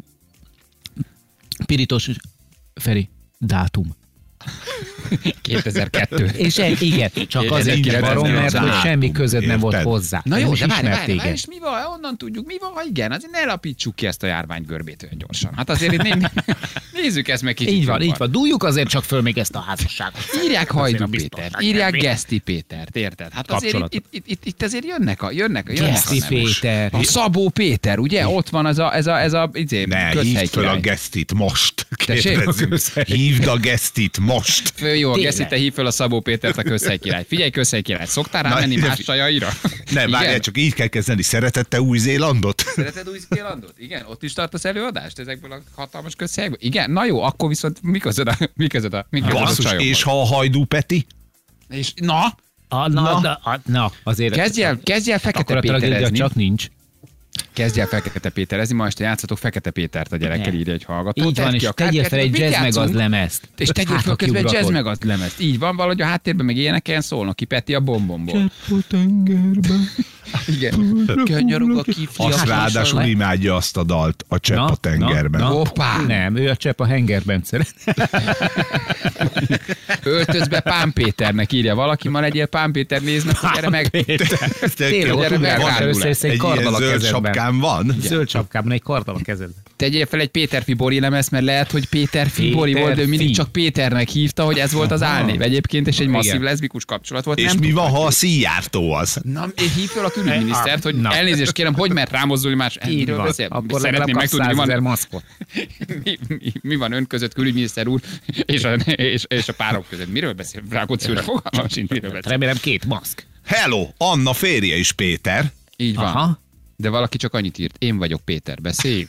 [SPEAKER 2] pirítos, Feri, dátum.
[SPEAKER 1] kétezer-kettő.
[SPEAKER 2] És e, igen, csak
[SPEAKER 1] Igen,
[SPEAKER 2] azért
[SPEAKER 1] igen,
[SPEAKER 2] kis barom,
[SPEAKER 1] ez
[SPEAKER 2] mert
[SPEAKER 3] nem
[SPEAKER 2] hogy
[SPEAKER 3] dátum,
[SPEAKER 2] semmi közöd nem volt
[SPEAKER 3] érted?
[SPEAKER 2] hozzá.
[SPEAKER 1] Na
[SPEAKER 2] Nem
[SPEAKER 1] jó,
[SPEAKER 2] is
[SPEAKER 1] de várj,
[SPEAKER 2] ismert
[SPEAKER 1] várj, várj,
[SPEAKER 2] téged.
[SPEAKER 1] és mi van, onnan tudjuk, mi van, ha igen, azért ne lapítsuk ki ezt a járvány görbét olyan gyorsan. Hát azért itt né- nézzük ezt meg kicsit
[SPEAKER 2] Így van,
[SPEAKER 1] jobban.
[SPEAKER 2] így van. Dúljuk azért csak föl még ezt a házasságot.
[SPEAKER 1] Írják Hajdú
[SPEAKER 4] a
[SPEAKER 1] Pétert,
[SPEAKER 4] biztonság
[SPEAKER 1] írják
[SPEAKER 4] kedvéért.
[SPEAKER 1] Geszti Pétert, érted? Hát azért itt,
[SPEAKER 2] Kapcsolatot.
[SPEAKER 1] itt, itt, itt, itt azért jönnek a, jönnek a, jönnek
[SPEAKER 2] Geszti
[SPEAKER 1] a nevek.
[SPEAKER 2] Péter.
[SPEAKER 1] A Szabó Péter, ugye? Ott van ez a, ez a, ez a izé,
[SPEAKER 3] Ne,
[SPEAKER 1] közhely
[SPEAKER 3] hívd fel a
[SPEAKER 1] király.
[SPEAKER 3] gesztit most.
[SPEAKER 1] Tessék?
[SPEAKER 3] Kérdezzük. Hívd a gesztit most.
[SPEAKER 1] Fő, jó, a
[SPEAKER 2] Tényleg.
[SPEAKER 1] Geszti, te hív fel a Szabó Pétert, a közhely király. Figyelj, közhely király, szoktál
[SPEAKER 3] Na,
[SPEAKER 1] rámenni
[SPEAKER 3] ide
[SPEAKER 1] más
[SPEAKER 3] fi-
[SPEAKER 1] sajaira?
[SPEAKER 3] Nem,
[SPEAKER 1] Igen?
[SPEAKER 3] várjál, csak így kell kezdeni. Szeretette Új-Zélandot?
[SPEAKER 1] Szereted Új-Zélandot? Igen, ott is tartasz előadást ezekből a hatalmas közhelyekből? Igen, na jó, akkor viszont mi közöd a, mi közöd a, mi közöd a
[SPEAKER 3] Basszus,
[SPEAKER 1] csajokhoz?
[SPEAKER 3] és ha a Hajdú Peti?
[SPEAKER 1] És na,
[SPEAKER 2] A, na,
[SPEAKER 3] Na.
[SPEAKER 2] na, a, na, azért...
[SPEAKER 1] Kezdj el, kezdj el Fekete
[SPEAKER 2] Akkor a tragédia
[SPEAKER 1] Péterezni.
[SPEAKER 2] csak nincs.
[SPEAKER 1] Kezdj el Fekete Péterezni, ma este játszatok Fekete Pétert a gyerekkel,
[SPEAKER 2] Ne.
[SPEAKER 1] írja egy hallgató.
[SPEAKER 2] Így van,
[SPEAKER 1] Tedd
[SPEAKER 2] és
[SPEAKER 1] ki a
[SPEAKER 2] tegyél fel egy
[SPEAKER 1] kártyát,
[SPEAKER 2] jazz
[SPEAKER 1] mit
[SPEAKER 2] meg az
[SPEAKER 1] játszunk?
[SPEAKER 2] lemezt.
[SPEAKER 1] És tegyél
[SPEAKER 2] Hát,
[SPEAKER 1] fel
[SPEAKER 2] ha
[SPEAKER 1] közben egy jazz
[SPEAKER 2] kiurakod.
[SPEAKER 1] meg az lemezt. Így van, valahogy a háttérben meg énekeljen szólnak ki Peti a bombomból. Igen. Könyörög a kifli.
[SPEAKER 3] Azt
[SPEAKER 1] a
[SPEAKER 3] ráadásul
[SPEAKER 1] hasonló.
[SPEAKER 3] imádja azt a dalt, a csepp a tengerben.
[SPEAKER 2] Na, na.
[SPEAKER 1] Hoppá!
[SPEAKER 2] Nem, ő a csepp a hengerben szeret.
[SPEAKER 1] Öltöz be Pán Péternek, írja valaki, ma legyél Pán Péter, nézd meg, hogy erre meg...
[SPEAKER 2] Tényleg, ott
[SPEAKER 1] gyere,
[SPEAKER 2] úgy
[SPEAKER 1] megrándul
[SPEAKER 2] van,
[SPEAKER 1] el.
[SPEAKER 2] össze egy
[SPEAKER 3] Egy
[SPEAKER 2] karddal
[SPEAKER 3] ilyen
[SPEAKER 2] a
[SPEAKER 3] zöld
[SPEAKER 2] kezedben.
[SPEAKER 3] sapkám van.
[SPEAKER 2] Zöld sapkában egy karddal a kezedben.
[SPEAKER 1] Tegyél fel egy Péter Fibori lemez, mert lehet, hogy Péter Fibori
[SPEAKER 2] Péter
[SPEAKER 1] volt, de ő mindig
[SPEAKER 2] Fi.
[SPEAKER 1] csak Péternek hívta, hogy ez volt az álnév egyébként, és egy
[SPEAKER 2] Igen.
[SPEAKER 1] masszív leszbikus kapcsolat volt.
[SPEAKER 3] És
[SPEAKER 1] nem
[SPEAKER 3] mi
[SPEAKER 1] tudta
[SPEAKER 3] van,
[SPEAKER 1] ki.
[SPEAKER 3] ha a színjártó az?
[SPEAKER 1] Na, én hív fel a külügyminisztert, hogy
[SPEAKER 2] Na.
[SPEAKER 1] elnézést kérem, hogy mert rámozdulni más.
[SPEAKER 2] Így
[SPEAKER 1] Miről
[SPEAKER 2] van.
[SPEAKER 1] beszél?
[SPEAKER 2] Akkor
[SPEAKER 1] Szeretném megtudni, mi
[SPEAKER 2] százezer
[SPEAKER 1] van,
[SPEAKER 2] maszkot.
[SPEAKER 1] mi, mi, mi van ön között, külügyminiszter úr, és a, és, és a párok között. Miről beszél? Rákóczi úr, fogalmam sincs, miről beszél.
[SPEAKER 2] Remélem két maszk.
[SPEAKER 3] Hello, Anna férje is Péter.
[SPEAKER 1] Így van.
[SPEAKER 2] Aha.
[SPEAKER 1] De valaki csak annyit írt, én vagyok Péter, beszélj.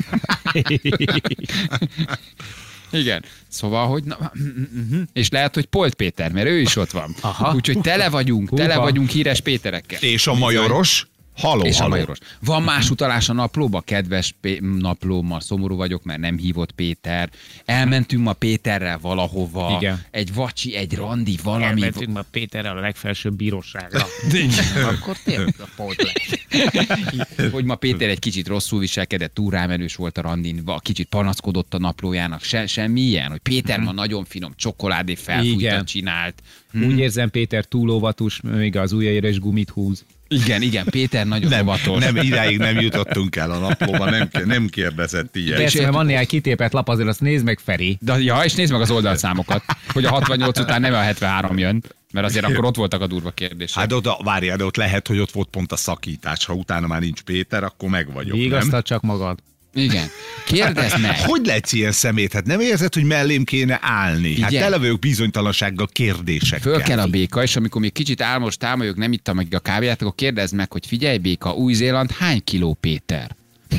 [SPEAKER 1] Igen. Szóval, hogy... Na, és lehet, hogy Polt Péter, mert ő is ott van.
[SPEAKER 2] Aha.
[SPEAKER 1] Úgyhogy tele vagyunk, tele
[SPEAKER 2] Húha.
[SPEAKER 1] vagyunk híres Péterekkel.
[SPEAKER 3] És a majoros. Haló,
[SPEAKER 1] És a
[SPEAKER 3] haló.
[SPEAKER 1] majoros. Van más utalás a naplóba? Kedves Pé- naplóm, ma szomorú vagyok, mert nem hívott Péter. Elmentünk ma Péterrel valahova.
[SPEAKER 2] Igen.
[SPEAKER 1] Egy vacsi, egy randi, valami.
[SPEAKER 2] Elmentünk ma Péterrel a legfelsőbb bíróságra. Akkor tényleg a Polt lett.
[SPEAKER 1] Hogy ma Péter egy kicsit rosszul viselkedett, túl rámenős volt a randin, va- kicsit panaszkodott a naplójának. Se, semmi ilyen, hogy Péter ma nagyon finom csokoládé felfújtat
[SPEAKER 2] Igen.
[SPEAKER 1] csinált.
[SPEAKER 2] Úgy érzem, Péter túl óvatos, még az ujjaira is gumit húz.
[SPEAKER 1] Igen, igen, Péter nagyon
[SPEAKER 3] Nem,
[SPEAKER 1] óvatos.
[SPEAKER 3] nem, idáig nem jutottunk el a naplóba, nem, nem kérdezett ilyen.
[SPEAKER 2] Persze, mert van néhány kitépet lap, azért azt nézd meg, Feri.
[SPEAKER 1] De, ja, és nézd meg az oldalszámokat, hogy a hatvannyolc után nem a hetvenhárom jön, mert azért akkor ott voltak a durva kérdések.
[SPEAKER 3] Hát oda, várjál, de ott lehet, hogy ott volt pont a szakítás. Ha utána már nincs Péter, akkor meg vagyok, nem?
[SPEAKER 2] Vigasztad csak magad.
[SPEAKER 1] Igen. Kérdezd meg.
[SPEAKER 3] Hogy lehetsz ilyen szemét? Hát nem érzed, hogy mellém kéne állni? Hát
[SPEAKER 1] Igen.
[SPEAKER 3] tele vagyok bizonytalansággal, kérdésekkel.
[SPEAKER 1] Föl kell a béka, és amikor még kicsit álmos támolyog, nem ittam meg a kávéját, akkor kérdezd meg, hogy figyelj béka, Új-Zéland hány kiló Péter?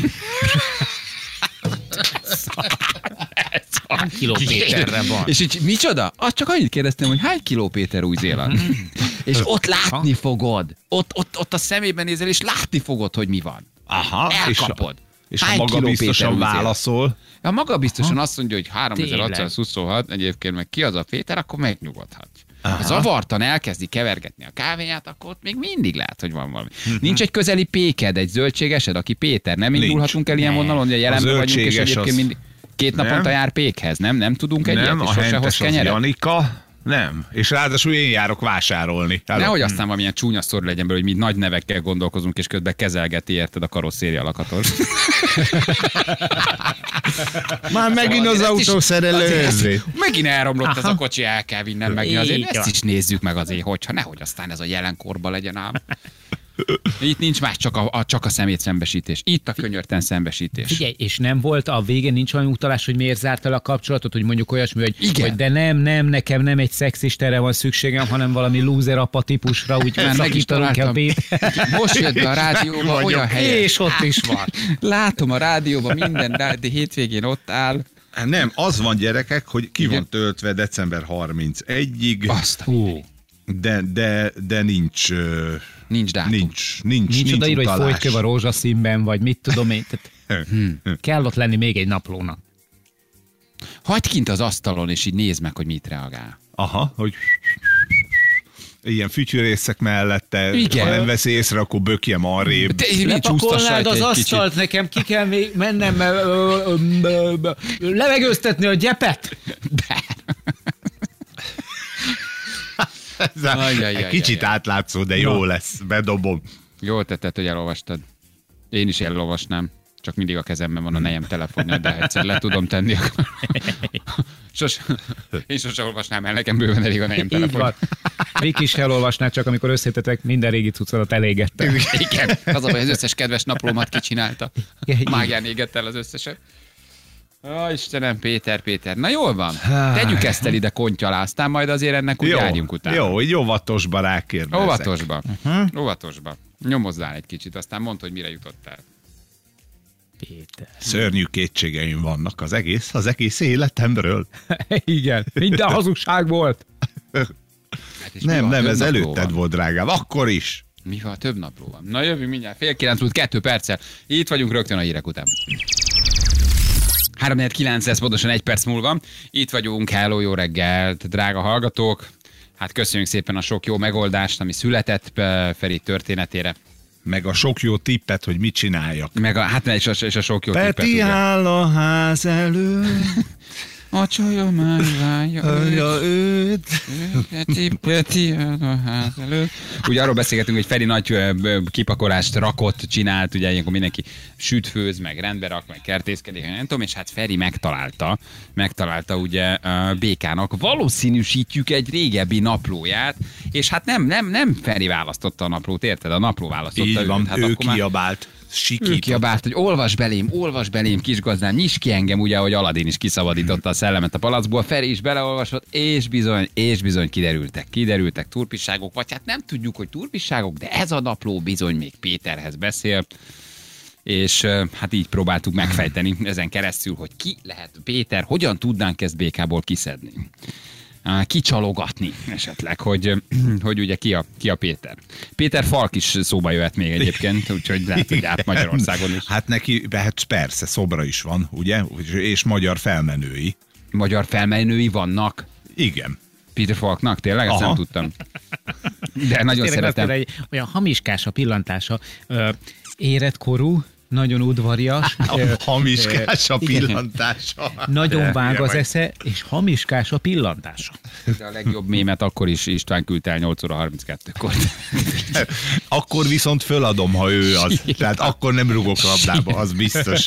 [SPEAKER 2] Hány kiló Péterre van?
[SPEAKER 1] És így micsoda? Azt csak annyit kérdeztem, hogy hány kiló Péter Új-Zéland? És ott látni fogod. Ott, ott, ott a szemében nézel, és látni fogod, hogy mi van.
[SPEAKER 3] Aha,
[SPEAKER 1] Elkapod.
[SPEAKER 3] És ha
[SPEAKER 1] Hány kiló
[SPEAKER 3] magabiztosan
[SPEAKER 1] Péter Új-Zéland?
[SPEAKER 3] válaszol,
[SPEAKER 1] Ha maga biztosan azt mondja, hogy háromezer-hatszázhuszonhat,
[SPEAKER 2] Tényleg.
[SPEAKER 1] egyébként meg ki az a Péter, akkor megnyugodhatsz. Ha zavartan elkezdi kevergetni a kávéját, akkor ott még mindig lehet, hogy van valami. Nincs egy közeli péked, egy zöldségesed, aki Péter? Nem
[SPEAKER 3] Nincs.
[SPEAKER 1] indulhatunk el ilyen vonalon, hogy a jelenben vagyunk, és
[SPEAKER 3] zöldséges
[SPEAKER 1] egyébként
[SPEAKER 3] az-
[SPEAKER 1] mindig két naponta
[SPEAKER 3] Nem.
[SPEAKER 1] jár pékhez, nem? Nem tudunk egy
[SPEAKER 3] nem,
[SPEAKER 1] ilyet,
[SPEAKER 3] a
[SPEAKER 1] és sose hoz
[SPEAKER 3] hentes az
[SPEAKER 1] kenyeret?
[SPEAKER 3] Janika, nem. És ráadásul én járok vásárolni. Hello.
[SPEAKER 1] Nehogy aztán valamilyen csúnya sztori legyen belőle, hogy mi nagy nevekkel gondolkozunk, és közben kezelgeti, érted, a karosszéria lakatot.
[SPEAKER 3] Már megint az
[SPEAKER 1] Azért ezt is-
[SPEAKER 3] autószerelő
[SPEAKER 1] azért
[SPEAKER 3] őrzi.
[SPEAKER 1] ezt- Megint elromlott ez a kocsi, el kell vinnem meg. Azért
[SPEAKER 2] Így
[SPEAKER 1] ezt
[SPEAKER 2] van.
[SPEAKER 1] is nézzük meg azért, hogyha nehogy aztán ez a jelenkorban legyen ám. Itt nincs más, csak a, a, csak a szemét szembesítés. Itt a könyörten szembesítés.
[SPEAKER 2] Figyelj, és nem volt a végén, nincs valami utalás, hogy miért zárt el a kapcsolatot, hogy mondjuk olyasmi, hogy,
[SPEAKER 1] Igen.
[SPEAKER 2] hogy de nem, nem, nekem nem egy szexisterre van szükségem, hanem valami loser apa típusra, úgy
[SPEAKER 1] Már meg is
[SPEAKER 2] szakítanunk el
[SPEAKER 1] találtam.
[SPEAKER 2] Péter.
[SPEAKER 1] Most jött be a rádióba, olyan helyes.
[SPEAKER 2] És ott is van.
[SPEAKER 1] Látom a rádióban minden, rá- de hétvégén ott áll.
[SPEAKER 3] Hát nem, az van gyerekek, hogy ki
[SPEAKER 1] Igen.
[SPEAKER 3] van töltve december harmincegyig,
[SPEAKER 1] Azt,
[SPEAKER 2] Hú.
[SPEAKER 3] de, de, de nincs, ö,
[SPEAKER 1] nincs dátum.
[SPEAKER 3] nincs, nincs,
[SPEAKER 2] Nincs odaírva, hogy
[SPEAKER 3] utalás.
[SPEAKER 2] folytköv a rózsaszínben, vagy mit tudom én. Tehát kell ott lenni még egy naplónak.
[SPEAKER 1] Hagyd kint az asztalon, és így nézd meg, hogy mit reagál.
[SPEAKER 3] Aha, hogy ilyen fütyürészek mellette,
[SPEAKER 1] Igen.
[SPEAKER 3] ha nem veszi észre, akkor bökjem arrébb.
[SPEAKER 1] De így csúsztass
[SPEAKER 2] Lepakolnád
[SPEAKER 1] rajta
[SPEAKER 2] az
[SPEAKER 1] egy kicsit.
[SPEAKER 2] asztalt, nekem ki kell még mennem ö, ö, ö, ö, ö, levegőztetni a gyepet.
[SPEAKER 1] Ajjajjaj.
[SPEAKER 3] Egy kicsit átlátszó, de jó lesz, bedobom.
[SPEAKER 1] Jól tetted, hogy elolvastad. Én is elolvasnám. Csak mindig a kezemben van a nejem telefonja, de ha egyszer le tudom tenni, akkor... Sos... Én sose olvasnám el, nekem bőven elég a nejem
[SPEAKER 2] Így
[SPEAKER 1] telefonja.
[SPEAKER 2] van. Mik is elolvasnád, csak amikor összetetek, minden régi cuccodat elégettem.
[SPEAKER 1] Igen, az a baj, az összes kedves naplómat kicsinálta.
[SPEAKER 2] Igen, így.
[SPEAKER 1] Mágián égett el az összeset. Ó, Istenem, Péter, Péter. Na jól van. Tegyük ezt el ide kontyalá, aztán majd azért ennek úgy járjunk utána.
[SPEAKER 3] jó, így óvatosba rákérdezek.
[SPEAKER 1] Óvatosba. Uh-huh. Óvatosba. Nyomozzál egy kicsit, aztán mondd, hogy mire jutottál.
[SPEAKER 2] Péter.
[SPEAKER 3] Szörnyű kétségeim vannak az egész, az egész életemről.
[SPEAKER 2] Igen, minden hazugság volt.
[SPEAKER 1] Hát lehet. És
[SPEAKER 3] Nem,
[SPEAKER 1] mi van?
[SPEAKER 3] nem,
[SPEAKER 1] Több
[SPEAKER 3] ez
[SPEAKER 1] napló
[SPEAKER 3] előtted
[SPEAKER 1] van.
[SPEAKER 3] volt, drágám. Akkor is.
[SPEAKER 1] Mi van? Több napló van. Na jövünk mindjárt. Fél kilenc múlt kettő perccel. Itt vagyunk rögtön a hírek után. három negyvenkilenc lesz pontosan egy perc múlva. Itt vagyunk, hello, jó reggelt, drága hallgatók. Hát köszönjük szépen a sok jó megoldást, ami született Feri történetére.
[SPEAKER 3] Meg a sok jó tippet, hogy mit csináljak.
[SPEAKER 1] Meg a, hát és a, és a sok jó tippet.
[SPEAKER 3] Peti
[SPEAKER 1] ugye.
[SPEAKER 3] áll a ház elő,
[SPEAKER 1] A csajom már várja
[SPEAKER 3] hallja őt.
[SPEAKER 1] Peti, Peti áll a ház előtt. Ugye arról beszélgetünk, hogy Feri nagy ö, kipakolást rakott, csinált, ugye ilyenkor mindenki süt, főz, meg rendbe rak, meg kertészkedik, nem tudom, és hát Feri megtalálta, megtalálta ugye ö, Békának, valószínűsítjük egy régebbi naplóját, és hát nem, nem, nem Feri választotta a naplót, érted? A napló választotta
[SPEAKER 3] Így
[SPEAKER 1] őt.
[SPEAKER 3] van,
[SPEAKER 1] Hát
[SPEAKER 3] ő
[SPEAKER 1] akkor már-
[SPEAKER 3] kiabált.
[SPEAKER 1] ő
[SPEAKER 3] Sikított.
[SPEAKER 1] kiabált, hogy olvas belém, olvas belém, kisgazdám, nyisd ki engem, ugye, ahogy Aladin is kiszabadította a szellemet a palacból, Feri is beleolvasott, és bizony, és bizony kiderültek, kiderültek turpisságok, vagy hát nem tudjuk, hogy turpisságok, de ez a napló bizony még Péterhez beszél, és ö, hát így próbáltuk megfejteni ezen keresztül, hogy ki lehet Péter, hogyan tudnánk ezt békából kiszedni. Á, kicsalogatni esetleg, hogy, hogy ugye ki a, ki a Péter. Péter Falk is szóba jöhet még egyébként, úgyhogy lehet, hogy át Magyarországon is.
[SPEAKER 3] Hát neki, hát persze, szobra is van, ugye? És magyar felmenői.
[SPEAKER 1] Magyar felmenői vannak
[SPEAKER 3] Igen.
[SPEAKER 1] Peter Falknak, tényleg? Ezt
[SPEAKER 3] Aha.
[SPEAKER 1] nem tudtam. De nagyon
[SPEAKER 2] Tényleg azt
[SPEAKER 1] szeretem.
[SPEAKER 2] mondja, hogy olyan hamiskás a pillantása, ö, éretkorú, nagyon udvarias, ö,
[SPEAKER 3] Hamiskás a
[SPEAKER 2] ö, igen,
[SPEAKER 3] pillantása.
[SPEAKER 2] nagyon vág
[SPEAKER 3] Hülye
[SPEAKER 2] az
[SPEAKER 3] vagy.
[SPEAKER 2] esze, és hamiskás a pillantása.
[SPEAKER 1] De a legjobb mémet akkor is István küldte el nyolc óra harminckettőkor.
[SPEAKER 3] Akkor viszont föladom, ha ő az. Tehát akkor nem rugok labdába, az biztos.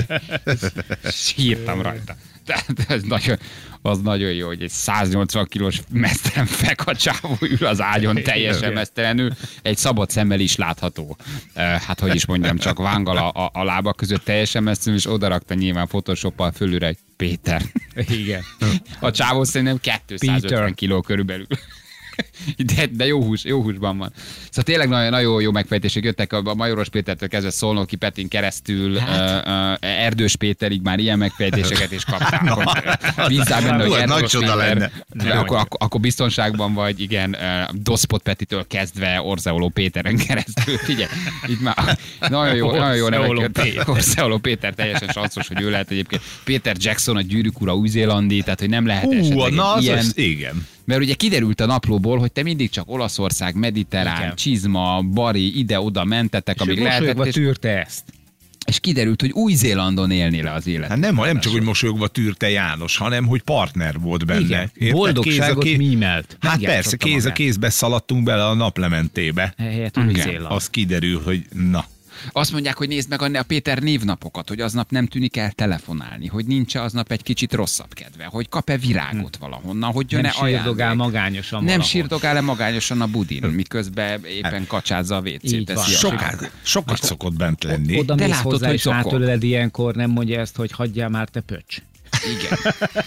[SPEAKER 1] Sírtam rajta. Tehát ez nagyon, az nagyon jó, hogy egy száznyolcvan kilós mesztelen fekacsávó ül az ágyon teljesen mesztelenül, egy szabad szemmel is látható. Eh, Hát hogy is mondjam, csak vánggal a, a, a lábak között teljesen mesztelenül, és odarakta nyilván Photoshoppal fölülre egy Péter.
[SPEAKER 2] Igen.
[SPEAKER 1] A csávó szerintem kétszázötven
[SPEAKER 2] Peter.
[SPEAKER 1] kiló körülbelül. De, de jó hús, jó húsban van. Szóval tényleg nagyon, nagyon jó megfejtések jöttek a Majoros Pétertől kezdve Szolnoki Petin keresztül, hát. uh, uh, Erdős Péterig már ilyen megfejtéseket is kaptál. Akkor bízzál benne, hogy
[SPEAKER 3] Hú, nagy
[SPEAKER 1] Erdős
[SPEAKER 3] csoda
[SPEAKER 1] Péter,
[SPEAKER 3] lenne.
[SPEAKER 1] akkor, akkor, akkor biztonságban vagy, igen, uh, Doszpot Petitől kezdve Orzeoló Péteren keresztül. Figyelj, itt már nagyon jó, nagyon jó nevek
[SPEAKER 2] Orzeoló
[SPEAKER 1] jöttek.
[SPEAKER 2] Péter.
[SPEAKER 1] Orzeoló Péter teljesen sanszos, hogy ő lehet egyébként. Péter Jackson, a Gyűrűk ura új-zélandi, tehát hogy nem lehet
[SPEAKER 3] Hú,
[SPEAKER 1] esetleg
[SPEAKER 3] na
[SPEAKER 1] egy
[SPEAKER 3] az,
[SPEAKER 1] ilyen...
[SPEAKER 3] az, igen.
[SPEAKER 1] Mert ugye kiderült a naplóból, hogy te mindig csak Olaszország, mediterrán,
[SPEAKER 2] Igen.
[SPEAKER 1] csizma, bari, ide-oda mentetek,
[SPEAKER 2] És
[SPEAKER 1] amíg
[SPEAKER 2] ő
[SPEAKER 1] lehetett,
[SPEAKER 2] mosolyogva
[SPEAKER 1] és,
[SPEAKER 2] tűrte ezt.
[SPEAKER 1] és kiderült, hogy Új-Zélandon élnél le az élet.
[SPEAKER 3] Hát nem, nem csak, hogy mosolyogva tűrte János, hanem, hogy partner volt benne.
[SPEAKER 2] Igen.
[SPEAKER 3] Érted?
[SPEAKER 2] Boldogságot
[SPEAKER 3] Kéz a ké-
[SPEAKER 2] mímelt.
[SPEAKER 3] Hát
[SPEAKER 2] Megjátszotta
[SPEAKER 3] persze, kéz a
[SPEAKER 2] magát.
[SPEAKER 3] kézbe szaladtunk bele a naplementébe.
[SPEAKER 2] Helyett
[SPEAKER 1] Igen.
[SPEAKER 2] Új-Zéland.
[SPEAKER 3] Az kiderül, hogy na.
[SPEAKER 1] Azt mondják, hogy nézd meg a, a Péter névnapokat, hogy aznap nem tűnik el telefonálni, hogy nincs aznap egy kicsit rosszabb kedve, hogy kap-e virágot valahonnan, hogy jön-e
[SPEAKER 2] Nem sírdogál
[SPEAKER 1] ajándék.
[SPEAKER 2] magányosan
[SPEAKER 1] Nem
[SPEAKER 2] valahol.
[SPEAKER 1] sírdogál-e magányosan a budin, miközben éppen kacsázza a vécét.
[SPEAKER 2] Így
[SPEAKER 1] teszi
[SPEAKER 2] van.
[SPEAKER 1] a
[SPEAKER 3] Sokat, sokat szokott bent lenni.
[SPEAKER 2] Oda
[SPEAKER 1] De
[SPEAKER 2] mész
[SPEAKER 1] látod,
[SPEAKER 2] hozzá,
[SPEAKER 1] hogy
[SPEAKER 2] és
[SPEAKER 1] zokog.
[SPEAKER 2] átöleled ilyenkor, nem mondja ezt, hogy hagyjál már te pöcs.
[SPEAKER 1] Igen.